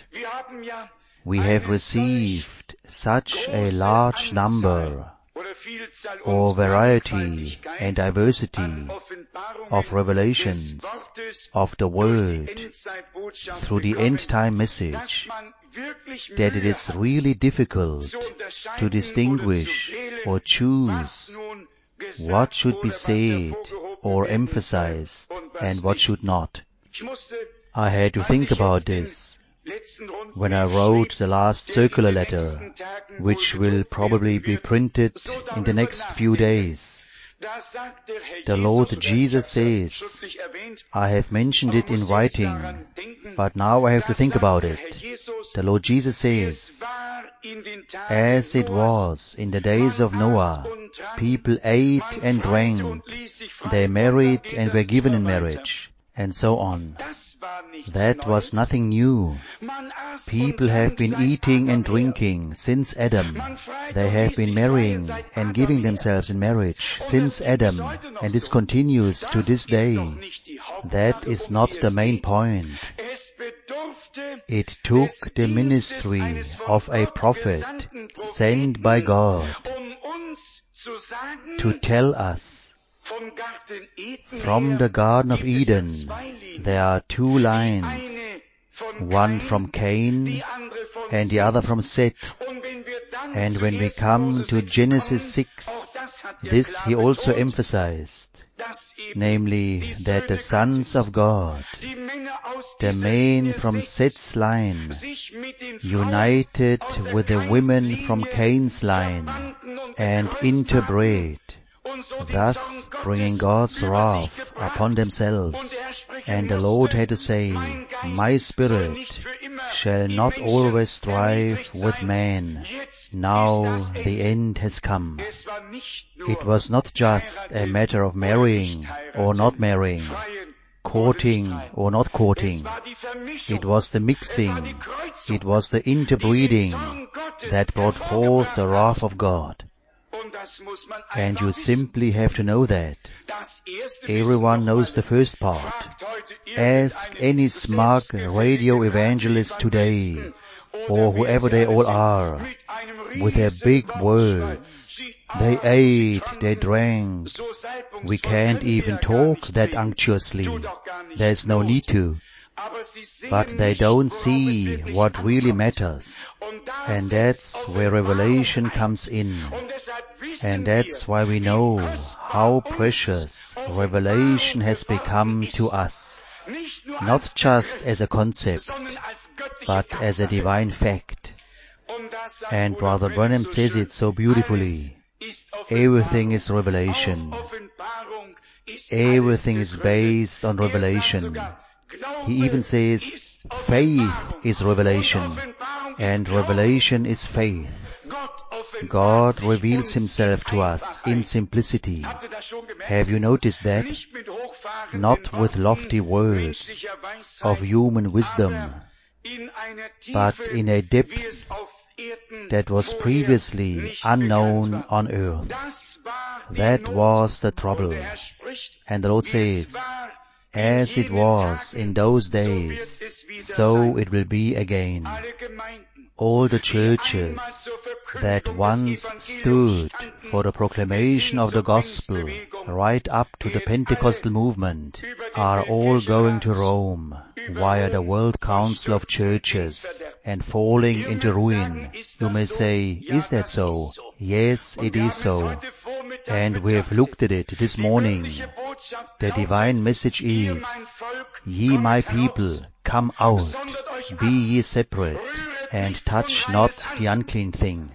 We have received such a large number or variety and diversity of revelations of the Word through the end-time message that it is really difficult to distinguish or choose what should be said or emphasized and what should not. I had to think about this when I wrote the last circular letter, which will probably be printed in the next few days. The Lord Jesus says, I have mentioned it in writing, but now I have to think about it. The Lord Jesus says, as it was in the days of Noah, people ate and drank, they married and were given in marriage, and so on. That was nothing new. People have been eating and drinking since Adam. They have been marrying and giving themselves in marriage since Adam, and this continues to this day. That is not the main point. It took the ministry of a prophet sent by God to tell us From the Garden of Eden, there are two lines, one from Cain and the other from Seth. And when we come to Genesis 6, this he also emphasized, namely that the sons of God, the men from Seth's line, united with the women from Cain's line and interbred, thus bringing God's wrath upon themselves. And the Lord had to say, my spirit shall not always strive with man. Now the end has come. It was not just a matter of marrying or not marrying, courting or not courting. It was the mixing, it was the interbreeding that brought forth the wrath of God. And you simply have to know that. Everyone knows the first part. Ask any smug radio evangelist today, or whoever they all are, with their big words. They ate, they drank. We can't even talk that unctuously. There's no need to. But they don't see what really matters. And that's where revelation comes in. And that's why we know how precious revelation has become to us. Not just as a concept, but as a divine fact. And Brother Branham says it so beautifully. Everything is revelation. Everything is based on revelation. He even says faith is revelation, and revelation is faith. God reveals himself to us in simplicity. Have you noticed that? Not with lofty words of human wisdom, but in a depth that was previously unknown on earth. That was the trouble. And the Lord says, as it was in those days, so it will be again. All the churches that once stood for the proclamation of the gospel right up to the Pentecostal movement are all going to Rome via the World Council of Churches and falling into ruin. You may say, is that so? Yes, it is so. And we have looked at it this morning. The divine message is, ye my people, come out, be ye separate, and touch not the unclean thing.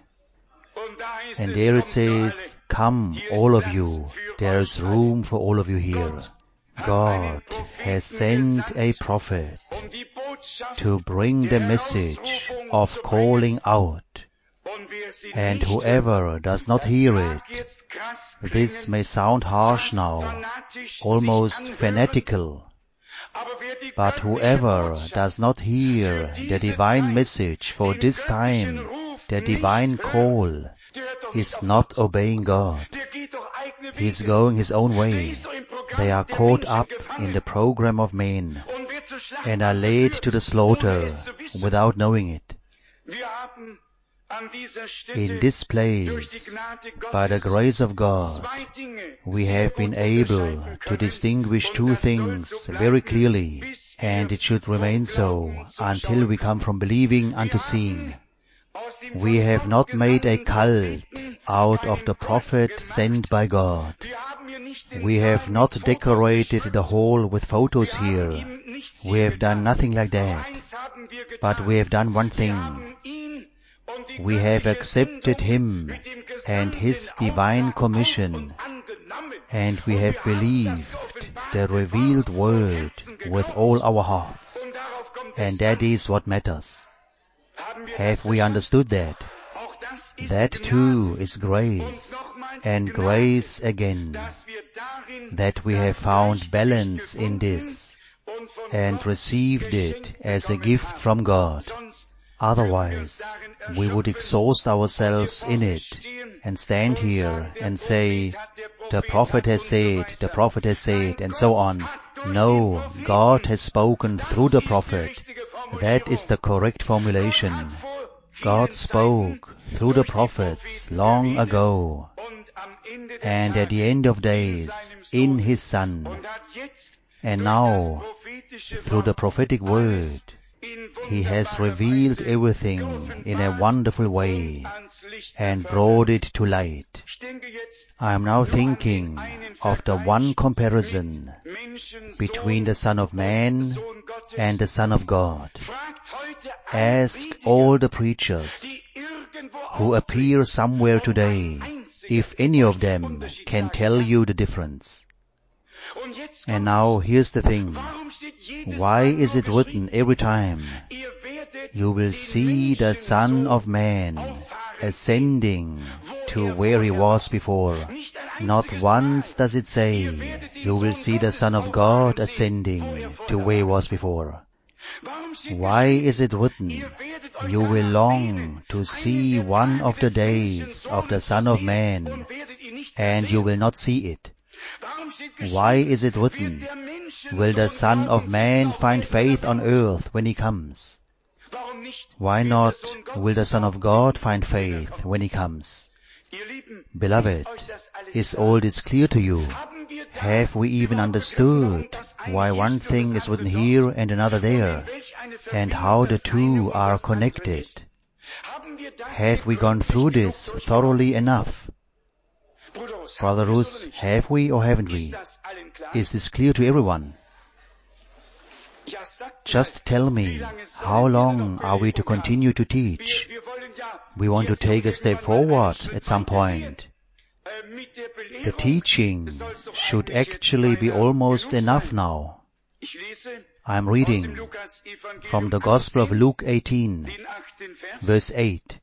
And there it says, come all of you, there is room for all of you here. God has sent a prophet to bring the message of calling out. And whoever does not hear it, this may sound harsh now, almost fanatical, but whoever does not hear the divine message for this time, the divine call, is not obeying God. He's going his own way. They are caught up in the program of men and are led to the slaughter without knowing it. In this place, by the grace of God, we have been able to distinguish two things very clearly, and it should remain so until we come from believing unto seeing. We have not made a cult out of the prophet sent by God. We have not decorated the hall with photos here. We have done nothing like that. But we have done one thing. We have accepted him and his divine commission, and we have believed the revealed word with all our hearts. And that is what matters. Have we understood that? That too is grace, and grace again, that we have found balance in this and received it as a gift from God. Otherwise, we would exhaust ourselves in it and stand here and say, the prophet has said, and so on. No, God has spoken through the prophet. That is the correct formulation. God spoke through the prophets long ago. And at the end of days, in His Son. And now, through the prophetic word, He has revealed everything in a wonderful way and brought it to light. I am now thinking of the one comparison between the Son of Man and the Son of God. Ask all the preachers who appear somewhere today if any of them can tell you the difference. And now here's the thing. Why is it written every time, you will see the Son of Man ascending to where He was before? Not once does it say, you will see the Son of God ascending to where He was before. Why is it written, you will long to see one of the days of the Son of Man, and you will not see it? Why is it written, will the Son of Man find faith on earth when He comes? Why not will the Son of God find faith when He comes? Beloved, is all this clear to you? Have we even understood why one thing is written here and another there, and how the two are connected? Have we gone through this thoroughly enough? Brother Rus, have we or haven't we? Is this clear to everyone? Just tell me, how long are we to continue to teach? We want to take a step forward at some point. The teaching should actually be almost enough now. I am reading from the Gospel of Luke 18, verse 8.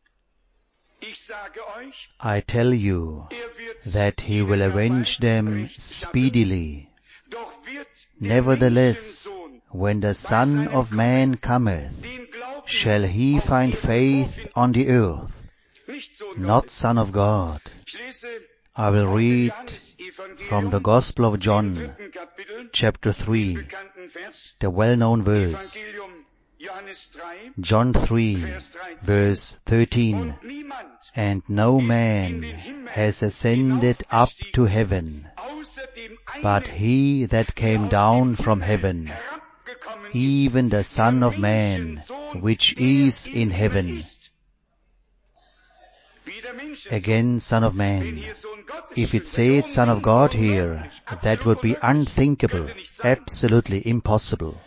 I tell you that He will avenge them speedily. Nevertheless, when the Son of Man cometh, shall He find faith on the earth? Not Son of God. I will read from the Gospel of John, chapter 3, the well-known verse. John 3, verse 13. And no man has ascended up to heaven, but He that came down from heaven, even the Son of Man, which is in heaven. Again, Son of Man. If it said Son of God here, that would be unthinkable, absolutely impossible.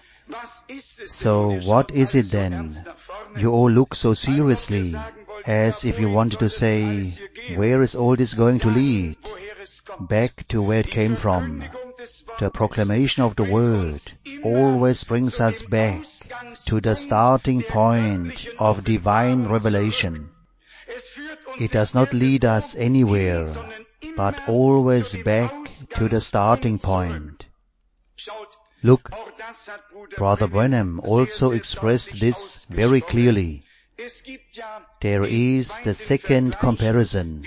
So what is it then? You all look so seriously, as if you wanted to say, where is all this going to lead? Back to where it came from. The proclamation of the Word always brings us back to the starting point of divine revelation. It does not lead us anywhere, but always back to the starting point. Look, Brother Branham also expressed this very clearly. There is the second comparison.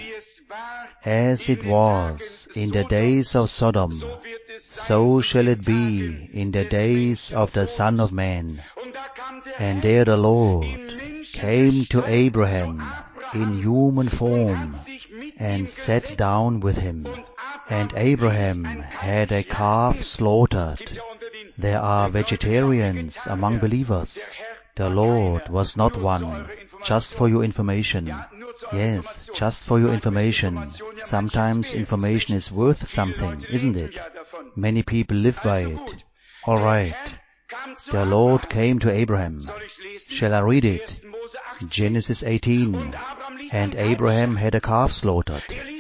As it was in the days of Sodom, so shall it be in the days of the Son of Man. And there the Lord came to Abraham in human form and sat down with him. And Abraham had a calf slaughtered. There are vegetarians among believers. The Lord was not one. Just for your information. Yes, just for your information. Sometimes information is worth something, isn't it? Many people live by it. All right. The Lord came to Abraham. Shall I read it? Genesis 18. And Abraham had a calf slaughtered.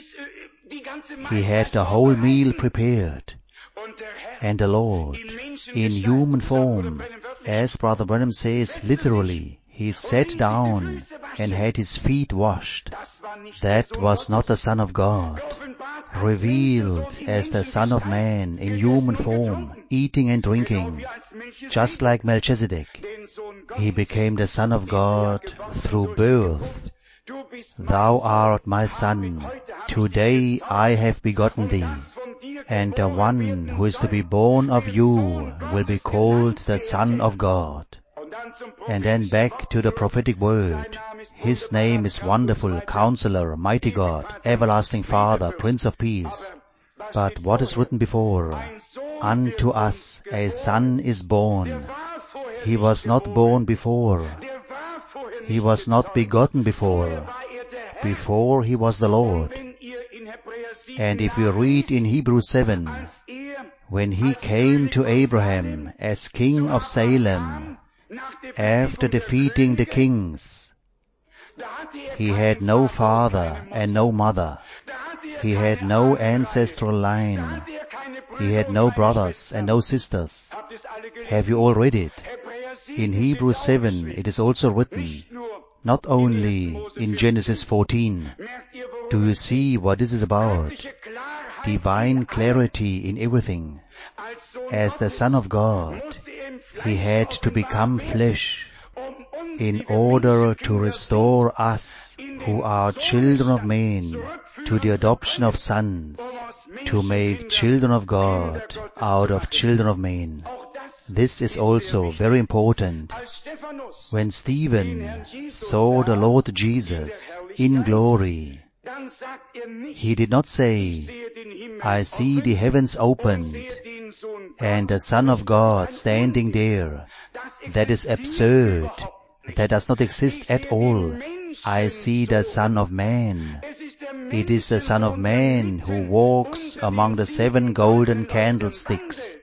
He had the whole meal prepared. And the Lord, in human form, as Brother Branham says literally, He sat down and had His feet washed. That was not the Son of God, revealed as the Son of Man in human form, eating and drinking, just like Melchizedek. He became the Son of God through birth. Thou art my Son, today I have begotten thee, and the one who is to be born of you will be called the Son of God. And then back to the prophetic word. His name is Wonderful, Counselor, Mighty God, Everlasting Father, Prince of Peace. But what is written before? Unto us a son is born. He was not born before. He was not begotten before. Before he was the Lord. And if you read in Hebrews 7, when he came to Abraham as king of Salem, after defeating the kings, he had no father and no mother. He had no ancestral line. He had no brothers and no sisters. Have you all read it? In Hebrews 7 it is also written, not only in Genesis 14. Do you see what this is about? Divine clarity in everything. As the Son of God, he had to become flesh in order to restore us who are children of men to the adoption of sons, to make children of God out of children of men. This is also very important. When Stephen saw the Lord Jesus in glory, he did not say, I see the heavens opened and the Son of God standing there. That is absurd. That does not exist at all. I see the Son of Man. It is the Son of Man who walks among the 7 golden candlesticks.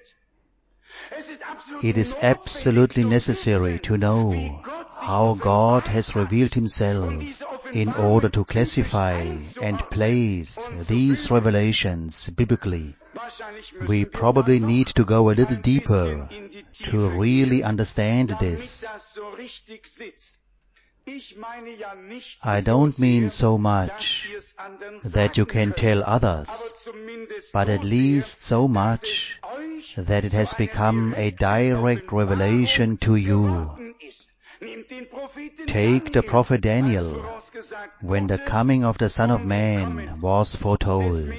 It is absolutely necessary to know how God has revealed himself in order to classify and place these revelations biblically. We probably need to go a little deeper to really understand this. I don't mean so much that you can tell others, but at least so much that it has become a direct revelation to you. Take the prophet Daniel, when the coming of the Son of Man was foretold.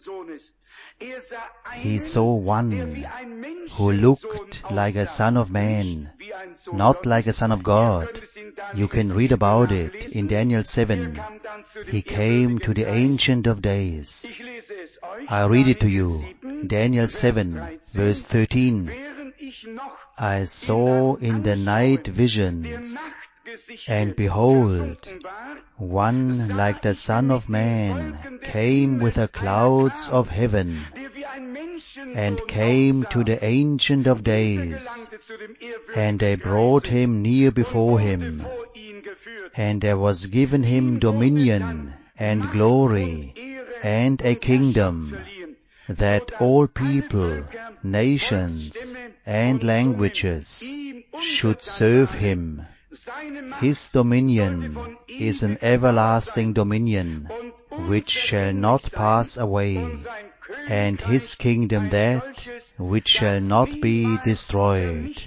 He saw one who looked like a son of man, not like a son of God. You can read about it in Daniel 7. He came to the Ancient of Days. I read it to you. Daniel 7, verse 13. I saw in the night visions, and behold, one like the Son of Man came with the clouds of heaven, and came to the Ancient of Days, and they brought him near before him, and there was given him dominion and glory and a kingdom, that all people, nations, and languages should serve him. His dominion is an everlasting dominion, which shall not pass away, and his kingdom that which shall not be destroyed.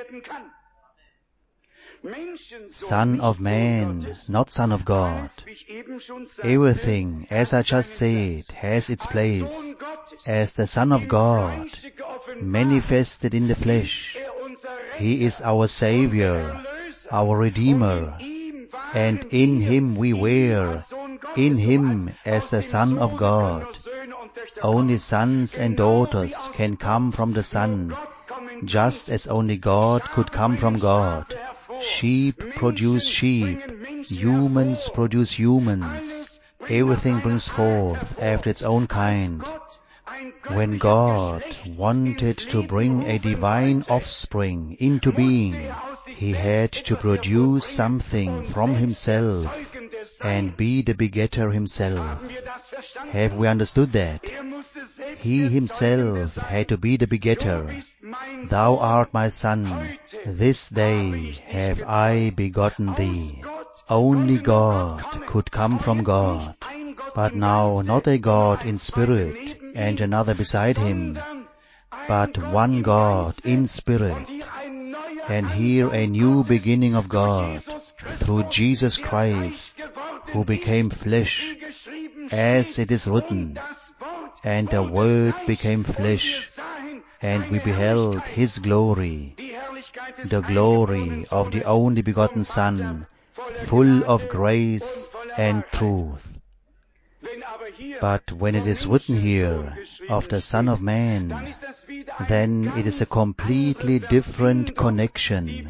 Son of Man, not Son of God. Everything, as I just said, has its place. As the Son of God, manifested in the flesh, he is our Savior, our Redeemer, and in him we were, in him as the Son of God. Only sons and daughters can come from the Son, just as only God could come from God. Sheep produce sheep, humans produce humans. Everything brings forth after its own kind. When God wanted to bring a divine offspring into being, he had to produce something from himself and be the begetter himself. Have we understood that? He himself had to be the begetter. Thou art my son, this day have I begotten thee. Only God could come from God, but now not a God in spirit and another beside him, but one God in spirit. And here a new beginning of God through Jesus Christ, who became flesh, as it is written, and the Word became flesh, and we beheld his glory, the glory of the only begotten Son, full of grace and truth. But when it is written here of the Son of Man, then it is a completely different connection,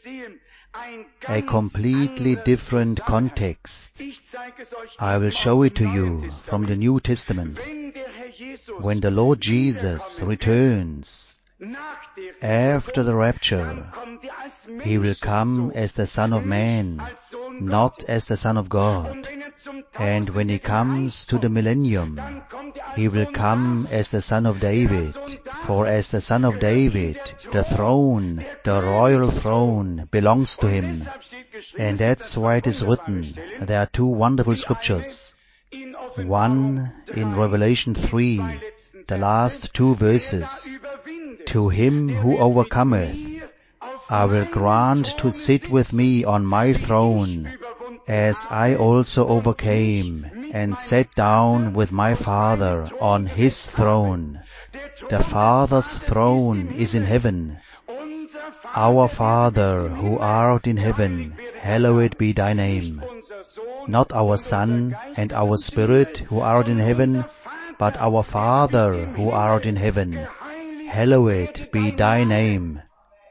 a completely different context. I will show it to you from the New Testament. When the Lord Jesus returns after the rapture, He will come as the Son of Man, not as the Son of God. And when He comes to the millennium, He will come as the Son of David. For as the Son of David, the throne, the royal throne, belongs to Him. And that's why it is written. There are two wonderful scriptures. One in Revelation 3, the last two verses. To him who overcometh, I will grant to sit with me on my throne, as I also overcame and sat down with my Father on His throne. The Father's throne is in heaven. Our Father who art in heaven, hallowed be thy name. Not our Son and our Spirit who art in heaven, but our Father who art in heaven, hallowed be thy name.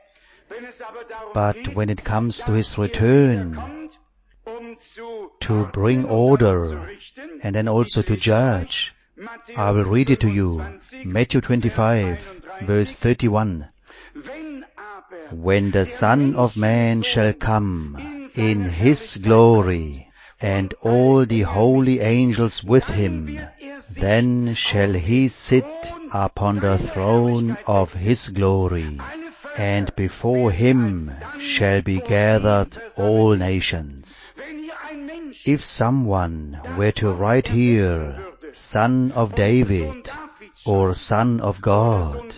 But when it comes to His return, to bring order and then also to judge, I will read it to you. Matthew 25, verse 31. When the Son of Man shall come in His glory, and all the holy angels with Him, then shall He sit upon the throne of His glory, and before Him shall be gathered all nations. If someone were to write here, Son of David, or Son of God,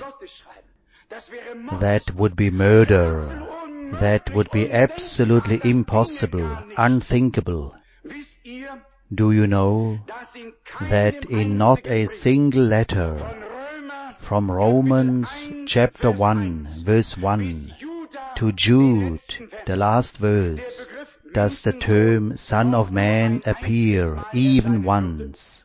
that would be murder. That would be absolutely impossible, unthinkable. Do you know that in not a single letter from Romans chapter 1, verse 1 to Jude, the last verse, does the term Son of Man appear even once?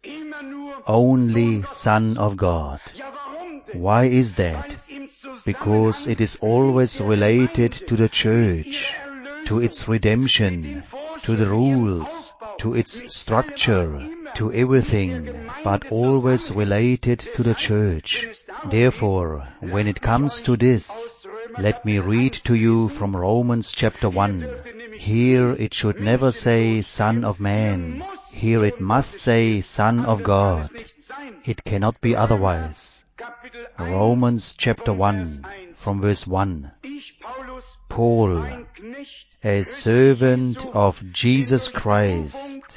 Only Son of God. Why is that? Because it is always related to the church, to its redemption, to the rules, to its structure, to everything, but always related to the church. Therefore, when it comes to this, let me read to you from Romans chapter 1. Here it should never say Son of Man. Here it must say Son of God. It cannot be otherwise. Romans chapter 1, from verse 1. Paul, a servant of Jesus Christ,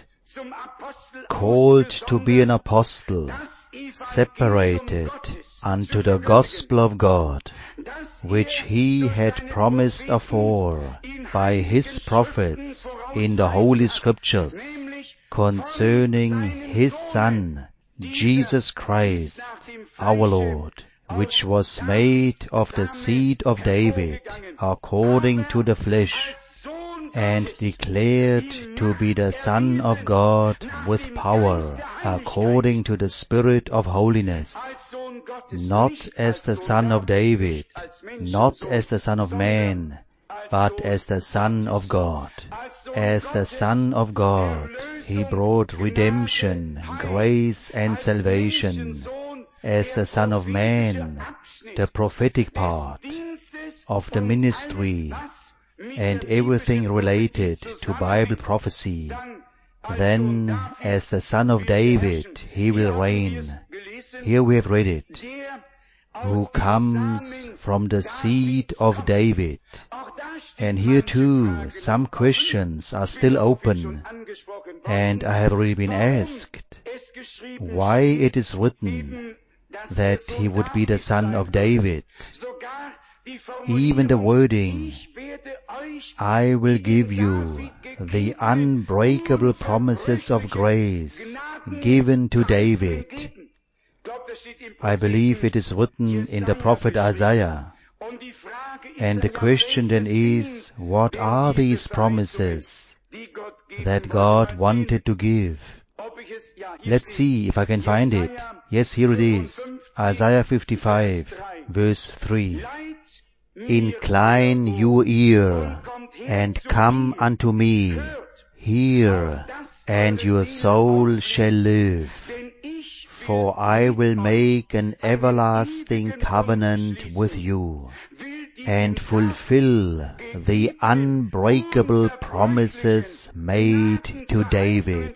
called to be an apostle, separated unto the gospel of God, which He had promised afore by His prophets in the Holy Scriptures, concerning His Son, Jesus Christ, our Lord, which was made of the seed of David, according to the flesh, and declared to be the Son of God with power, according to the Spirit of holiness, not as the Son of David, not as the Son of Man, but as the Son of God. As the Son of God, He brought redemption, grace and salvation. As the Son of Man, the prophetic part of the ministry and everything related to Bible prophecy. Then, as the Son of David, He will reign. Here we have read it. Who comes from the seed of David. And here too, some questions are still open. And I have already been asked why it is written that He would be the Son of David. Even the wording, I will give you the unbreakable promises of grace given to David. I believe it is written in the prophet Isaiah. And the question then is, what are these promises that God wanted to give? Let's see if I can find it. Yes, here it is. Isaiah 55, verse 3. Incline your ear and come unto me. Hear, and your soul shall live. For I will make an everlasting covenant with you, and fulfill the unbreakable promises made to David.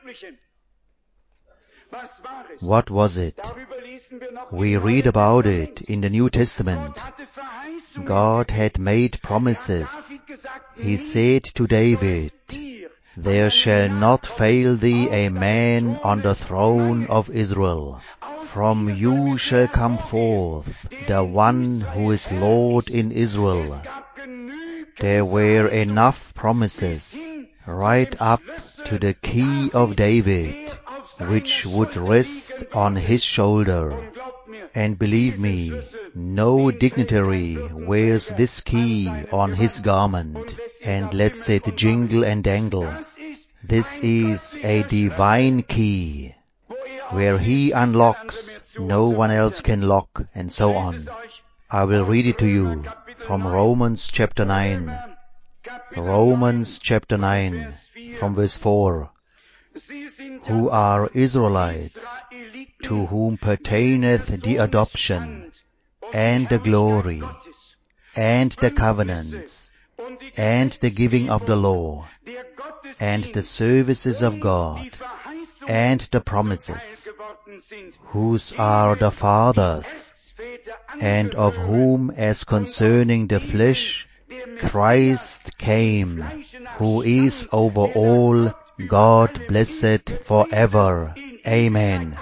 What was it? We read about it in the New Testament. God had made promises. He said to David, there shall not fail thee a man on the throne of Israel. From you shall come forth the one who is Lord in Israel. There were enough promises right up to the key of David, which would rest on his shoulder. And believe me, no dignitary wears this key on his garment and lets it jingle and dangle. This is a divine key. Where he unlocks, no one else can lock, and so on. I will read it to you from Romans chapter 9. Romans chapter 9, from verse 4. Who are Israelites, to whom pertaineth the adoption, and the glory, and the covenants, and the giving of the law, and the services of God, and the promises, whose are the fathers, and of whom as concerning the flesh Christ came, who is over all, God blessed forever. Amen.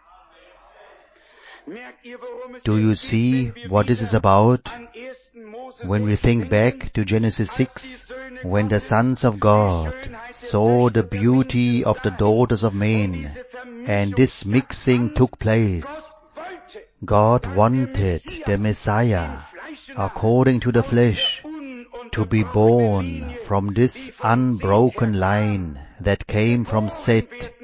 Do you see what this is about? When we think back to Genesis 6, when the sons of God saw the beauty of the daughters of men, and this mixing took place, God wanted the Messiah, according to the flesh, to be born from this unbroken line that came from Seth.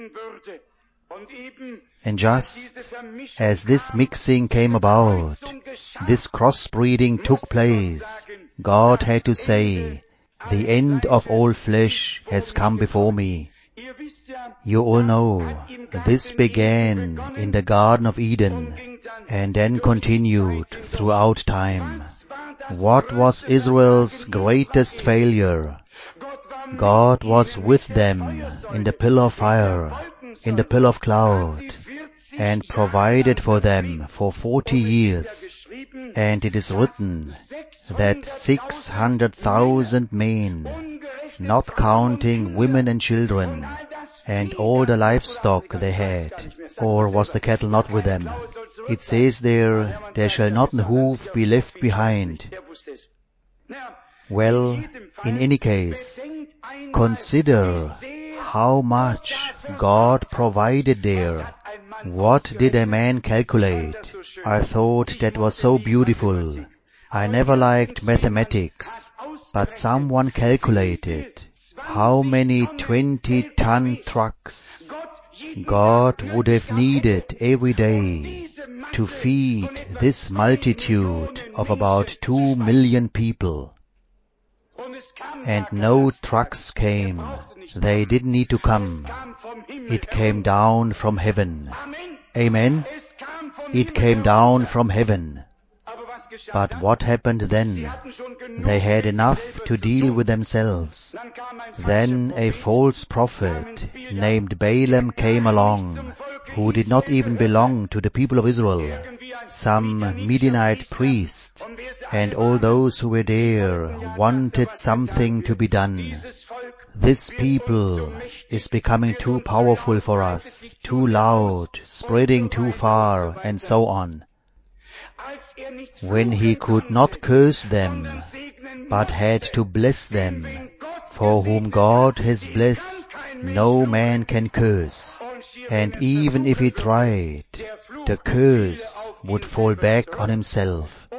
And just as this mixing came about, this crossbreeding took place, God had to say, the end of all flesh has come before me. You all know, this began in the Garden of Eden and then continued throughout time. What was Israel's greatest failure? God was with them in the pillar of fire, in the pillar of cloud, and provided for them for 40 years. And it is written that 600,000 men, not counting women and children, and all the livestock they had, or was the cattle not with them? It says there shall not an hoof be left behind. Well, in any case, consider how much God provided there. What did a man calculate? I thought that was so beautiful. I never liked mathematics, but someone calculated how many 20-ton trucks God would have needed every day to feed this multitude of about 2 million people. And no trucks came. They didn't need to come. It came down from heaven. Amen? It came down from heaven. But what happened then? They had enough to deal with themselves. Then a false prophet named Balaam came along, who did not even belong to the people of Israel, some Midianite priest, and all those who were there wanted something to be done. This people is becoming too powerful for us, too loud, spreading too far, and so on. When he could not curse them, but had to bless them, for whom God has blessed, no man can curse. And even if he tried, the curse would fall back on himself.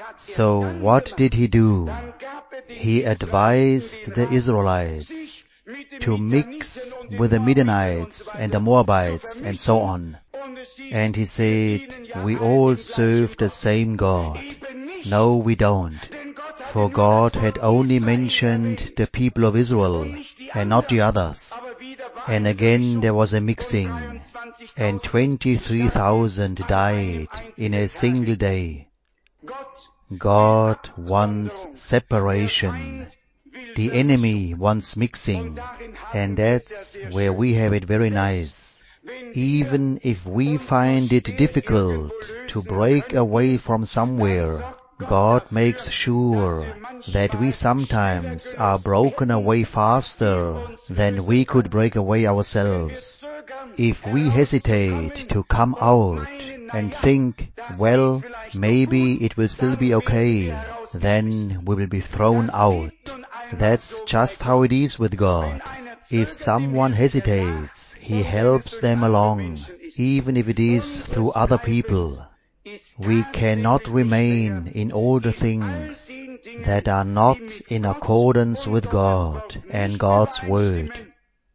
So what did he do? He advised the Israelites, to mix with the Midianites and the Moabites and so on. And he said, we all serve the same God. No, we don't. For God had only mentioned the people of Israel and not the others. And again there was a mixing, and 23,000 died in a single day. God wants separation. The enemy wants mixing, and that's where we have it very nice. Even if we find it difficult to break away from somewhere, God makes sure that we sometimes are broken away faster than we could break away ourselves. If we hesitate to come out and think, well, maybe it will still be okay, then we will be thrown out. That's just how it is with God. If someone hesitates, He helps them along, even if it is through other people. We cannot remain in all the things that are not in accordance with God and God's Word.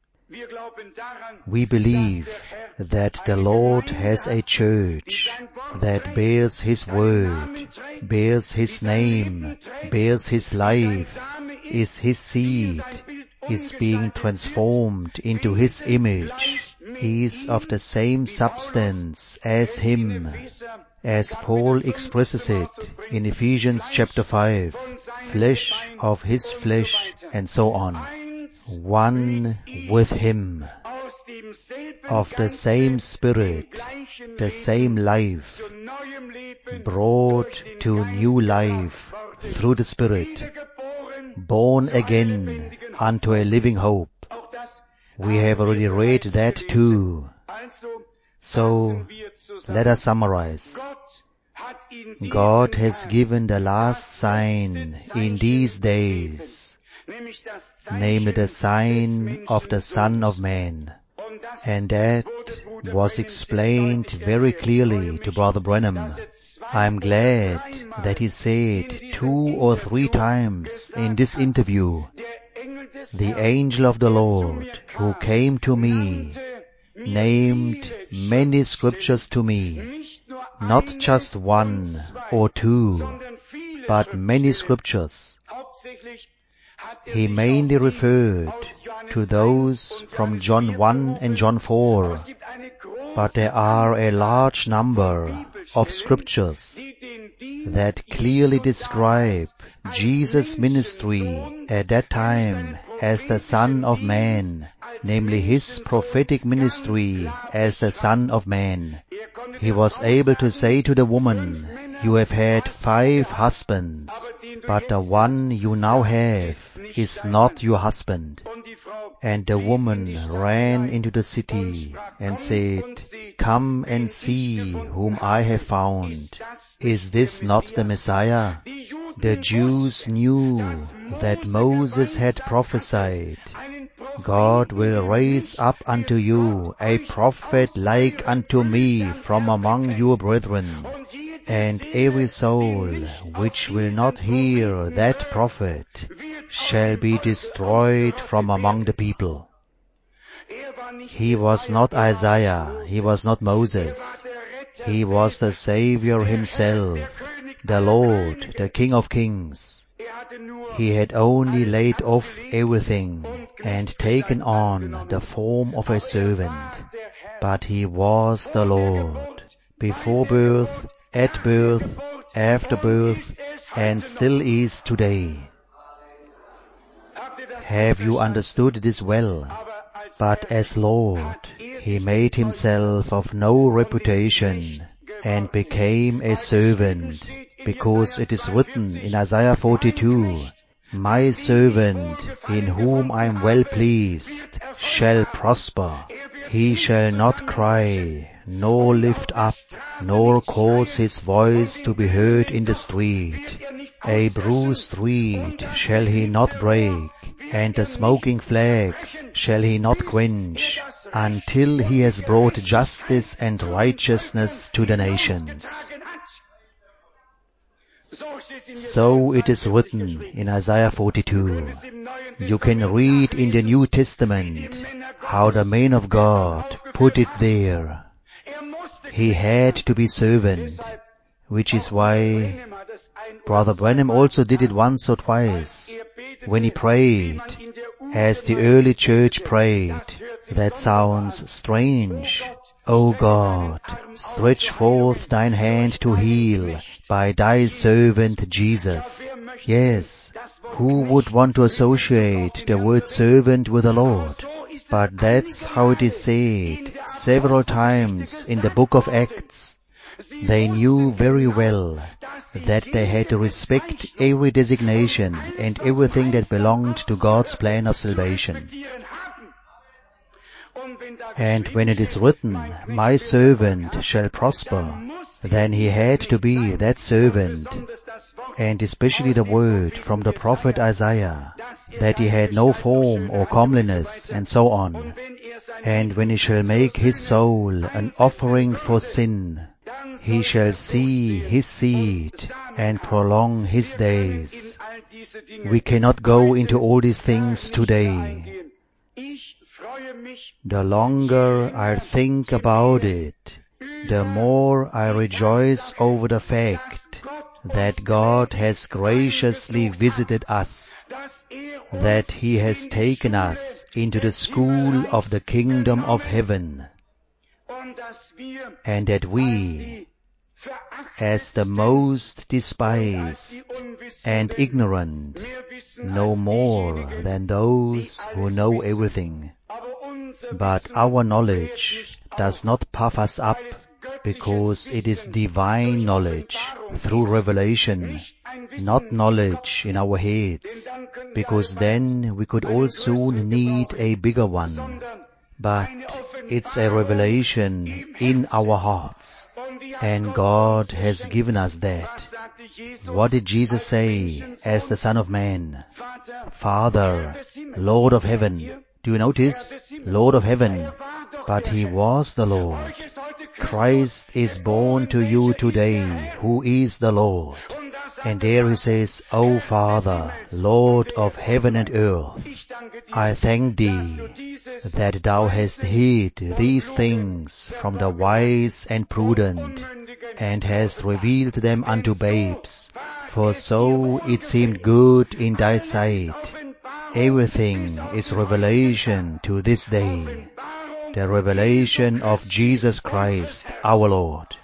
We believe that the Lord has a church that bears His Word, bears His name, bears His life, is His seed, is being transformed into His image, is of the same substance as Him, as Paul expresses it in Ephesians chapter 5, flesh of His flesh, and so on. One with Him, of the same Spirit, the same life, brought to new life through the Spirit, born again unto a living hope. We have already read that too. So, let us summarize. God has given the last sign in these days, namely the sign of the Son of Man. And that was explained very clearly to Brother Branham. I am glad that he said 2 or 3 times in this interview, the angel of the Lord who came to me named many scriptures to me, not just 1 or 2, but many scriptures. He mainly referred to those from John 1 and John 4, but there are a large number of scriptures that clearly describe Jesus' ministry at that time as the Son of Man, namely His prophetic ministry as the Son of Man. He was able to say to the woman, you have had 5 husbands, but the one you now have is not your husband. And the woman ran into the city and said, come and see whom I have found. Is this not the Messiah? The Jews knew that Moses had prophesied, God will raise up unto you a prophet like unto me from among your brethren. And every soul which will not hear that prophet shall be destroyed from among the people. He was not Isaiah, he was not Moses. He was the Savior Himself, the Lord, the King of Kings. He had only laid off everything and taken on the form of a servant. But He was the Lord, before birth, at birth, after birth, and still is today. Have you understood this well? But as Lord, He made Himself of no reputation and became a servant, because it is written in Isaiah 42, my servant, in whom I am well pleased, shall prosper. He shall not cry, nor lift up, nor cause his voice to be heard in the street. A bruised reed shall he not break, and the smoking flags shall he not quench, until he has brought justice and righteousness to the nations. So it is written in Isaiah 42. You can read in the New Testament how the man of God put it there. He had to be servant, which is why Brother Branham also did it once or twice. When he prayed, as the early church prayed, that sounds strange. O God, stretch forth thine hand to heal by thy servant Jesus. Yes, who would want to associate the word servant with the Lord? But that's how it is said several times in the book of Acts. They knew very well that they had to respect every designation and everything that belonged to God's plan of salvation. And when it is written, my servant shall prosper, then he had to be that servant, and especially the word from the prophet Isaiah, that he had no form or comeliness, and so on. And when he shall make his soul an offering for sin, he shall see his seed and prolong his days. We cannot go into all these things today. The longer I think about it, the more I rejoice over the fact that God has graciously visited us, that He has taken us into the school of the kingdom of heaven, and that we, as the most despised and ignorant, know more than those who know everything. But our knowledge does not puff us up, because it is divine knowledge through revelation, not knowledge in our heads, because then we could all soon need a bigger one. But it's a revelation in our hearts, and God has given us that. What did Jesus say as the Son of Man? Father, Lord of heaven. Do you notice? Lord of heaven. But He was the Lord. Christ is born to you today, who is the Lord. And there He says, O Father, Lord of heaven and earth, I thank Thee that Thou hast hid these things from the wise and prudent, and hast revealed them unto babes. For so it seemed good in Thy sight. Everything is revelation to this day. The revelation of Jesus Christ, our Lord,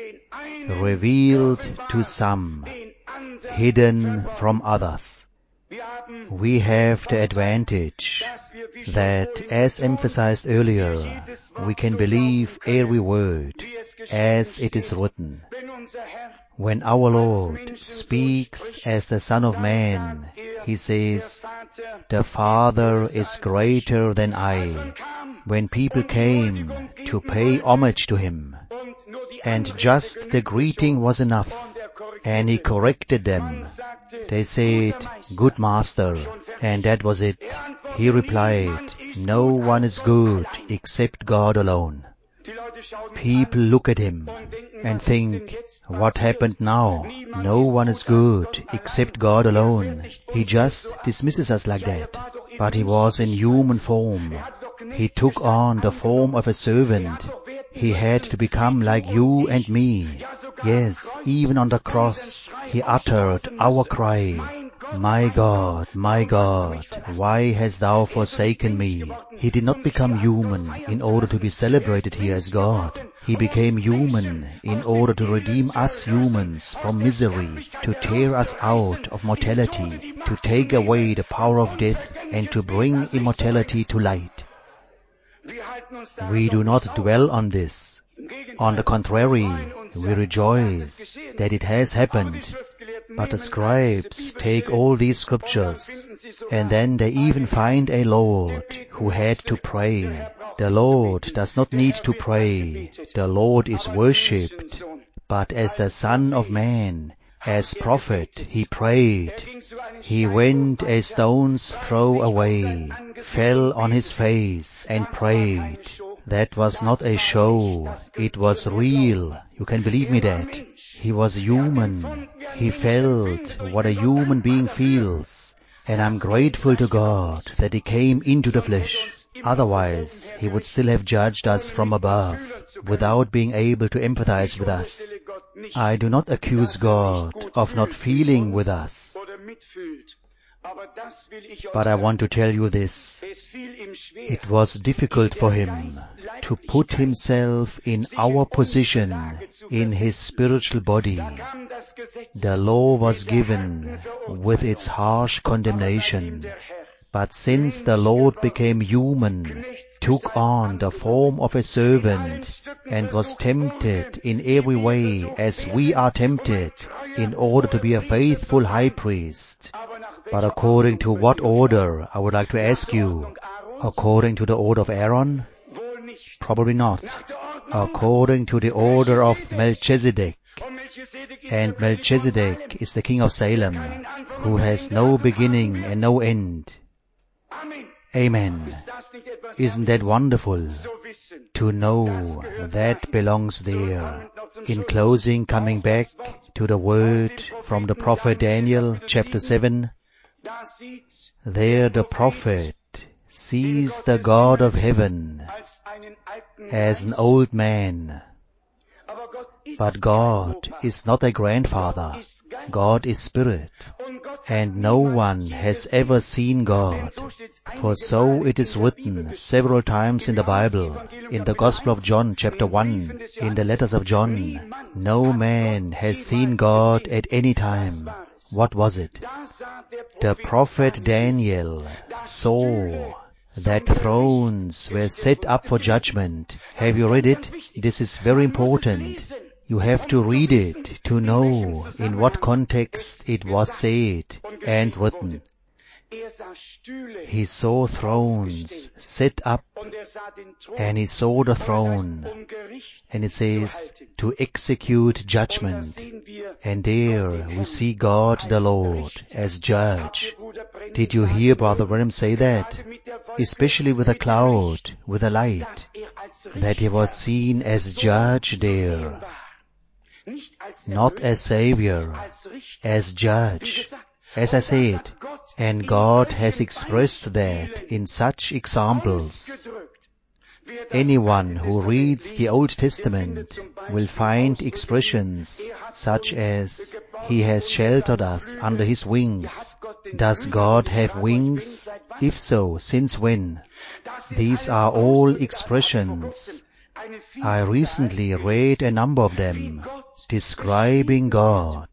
revealed to some, hidden from others. We have the advantage that, as emphasized earlier, we can believe every word as it is written. When our Lord speaks as the Son of Man, He says, the Father is greater than I. When people came to pay homage to Him, and just the greeting was enough, and He corrected them, they said, Good Master, and that was it. He replied, No one is good except God alone. People look at Him and think, what happened now? No one is good except God alone. He just dismisses us like that. But He was in human form. He took on the form of a servant. He had to become like you and me. Yes, even on the cross, He uttered our cry, my God, why hast Thou forsaken me? He did not become human in order to be celebrated here as God. He became human in order to redeem us humans from misery, to tear us out of mortality, to take away the power of death, and to bring immortality to light. We do not dwell on this. On the contrary, we rejoice that it has happened. But the scribes take all these scriptures, and then they even find a Lord who had to pray. The Lord does not need to pray. The Lord is worshipped. But as the Son of Man, as prophet, He prayed. He went a stone's throw away, fell on His face and prayed. That was not a show. It was real. You can believe me that. He was human. He felt what a human being feels, and I'm grateful to God that He came into the flesh. Otherwise, He would still have judged us from above, without being able to empathize with us. I do not accuse God of not feeling with us, but I want to tell you this. It was difficult for Him to put Himself in our position in His spiritual body. The law was given with its harsh condemnation, but since the Lord became human, took on the form of a servant, and was tempted in every way as we are tempted, in order to be a faithful high priest. But according to what order, I would like to ask you? According to the order of Aaron? Probably not. According to the order of Melchizedek. And Melchizedek is the king of Salem, who has no beginning and no end. Amen. Isn't that wonderful to know that belongs there? In closing, coming back to the word from the prophet Daniel, chapter 7, there the prophet sees the God of heaven as an old man. But God is not a grandfather. God is spirit, and no one has ever seen God. For so it is written several times in the Bible, in the Gospel of John, chapter 1, in the letters of John, no man has seen God at any time. What was it? The prophet Daniel saw that thrones were set up for judgment. Have you read it? This is very important. You have to read it to know in what context it was said and written. He saw thrones set up, and he saw the throne, and it says, to execute judgment. And there we see God the Lord as judge. Did you hear Brother Branham say that? Especially with a cloud, with a light, that he was seen as judge there. Not as Savior, as judge. As I said, and God has expressed that in such examples. Anyone who reads the Old Testament will find expressions such as, He has sheltered us under His wings. Does God have wings? If so, since when? These are all expressions. I recently read a number of them, describing God.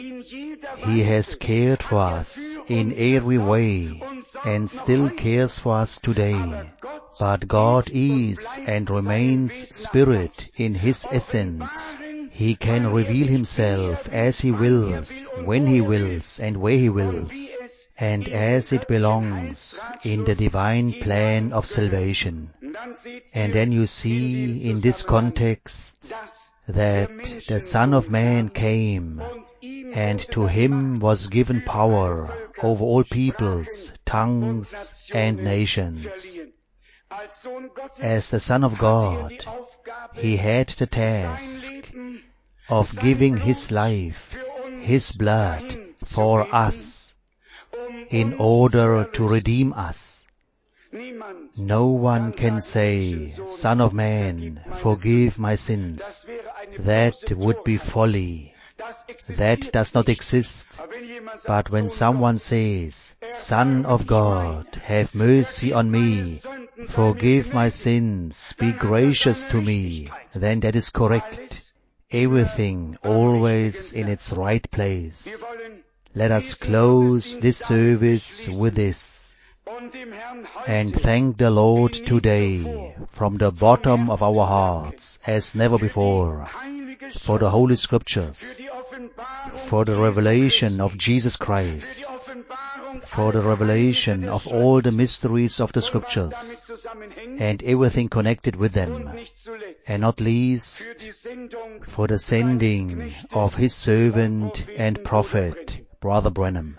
He has cared for us in every way and still cares for us today. But God is and remains Spirit in His essence. He can reveal Himself as He wills, when He wills, and where He wills, and as it belongs in the divine plan of salvation. And then you see in this context that the Son of Man came, and to Him was given power over all peoples, tongues, and nations. As the Son of God, He had the task of giving His life, His blood for us, in order to redeem us. No one can say, Son of Man, forgive my sins. That would be folly. That does not exist. But when someone says, Son of God, have mercy on me, forgive my sins, be gracious to me, then that is correct. Everything always in its right place. Let us close this service with this, and thank the Lord today from the bottom of our hearts as never before for the Holy Scriptures, for the revelation of Jesus Christ, for the revelation of all the mysteries of the Scriptures and everything connected with them, and not least for the sending of His servant and prophet, Brother Branham.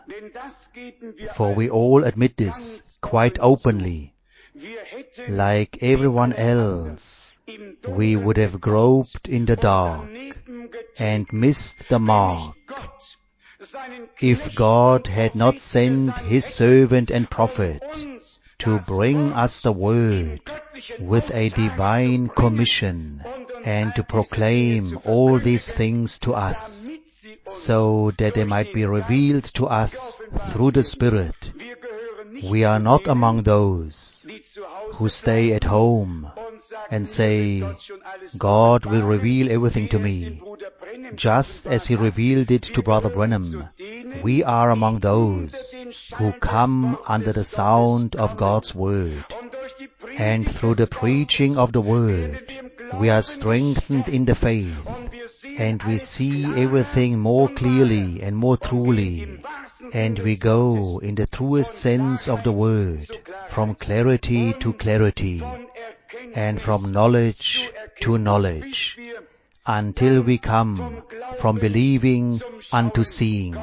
For we all admit this quite openly. Like everyone else, we would have groped in the dark and missed the mark if God had not sent His servant and prophet to bring us the word with a divine commission and to proclaim all these things to us, so that they might be revealed to us through the Spirit. We are not among those who stay at home and say, God will reveal everything to me, just as He revealed it to Brother Branham. We are among those who come under the sound of God's Word, and through the preaching of the Word, we are strengthened in the faith, and we see everything more clearly and more truly, and we go in the truest sense of the word, from clarity to clarity, and from knowledge to knowledge, until we come from believing unto seeing.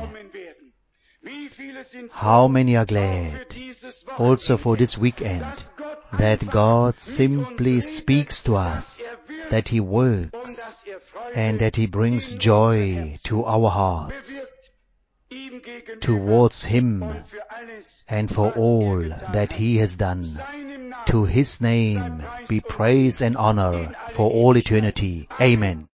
How many are glad, also for this weekend, that God simply speaks to us, that He works, and that He brings joy to our hearts towards Him and for all that He has done. To His name be praise and honor for all eternity. Amen.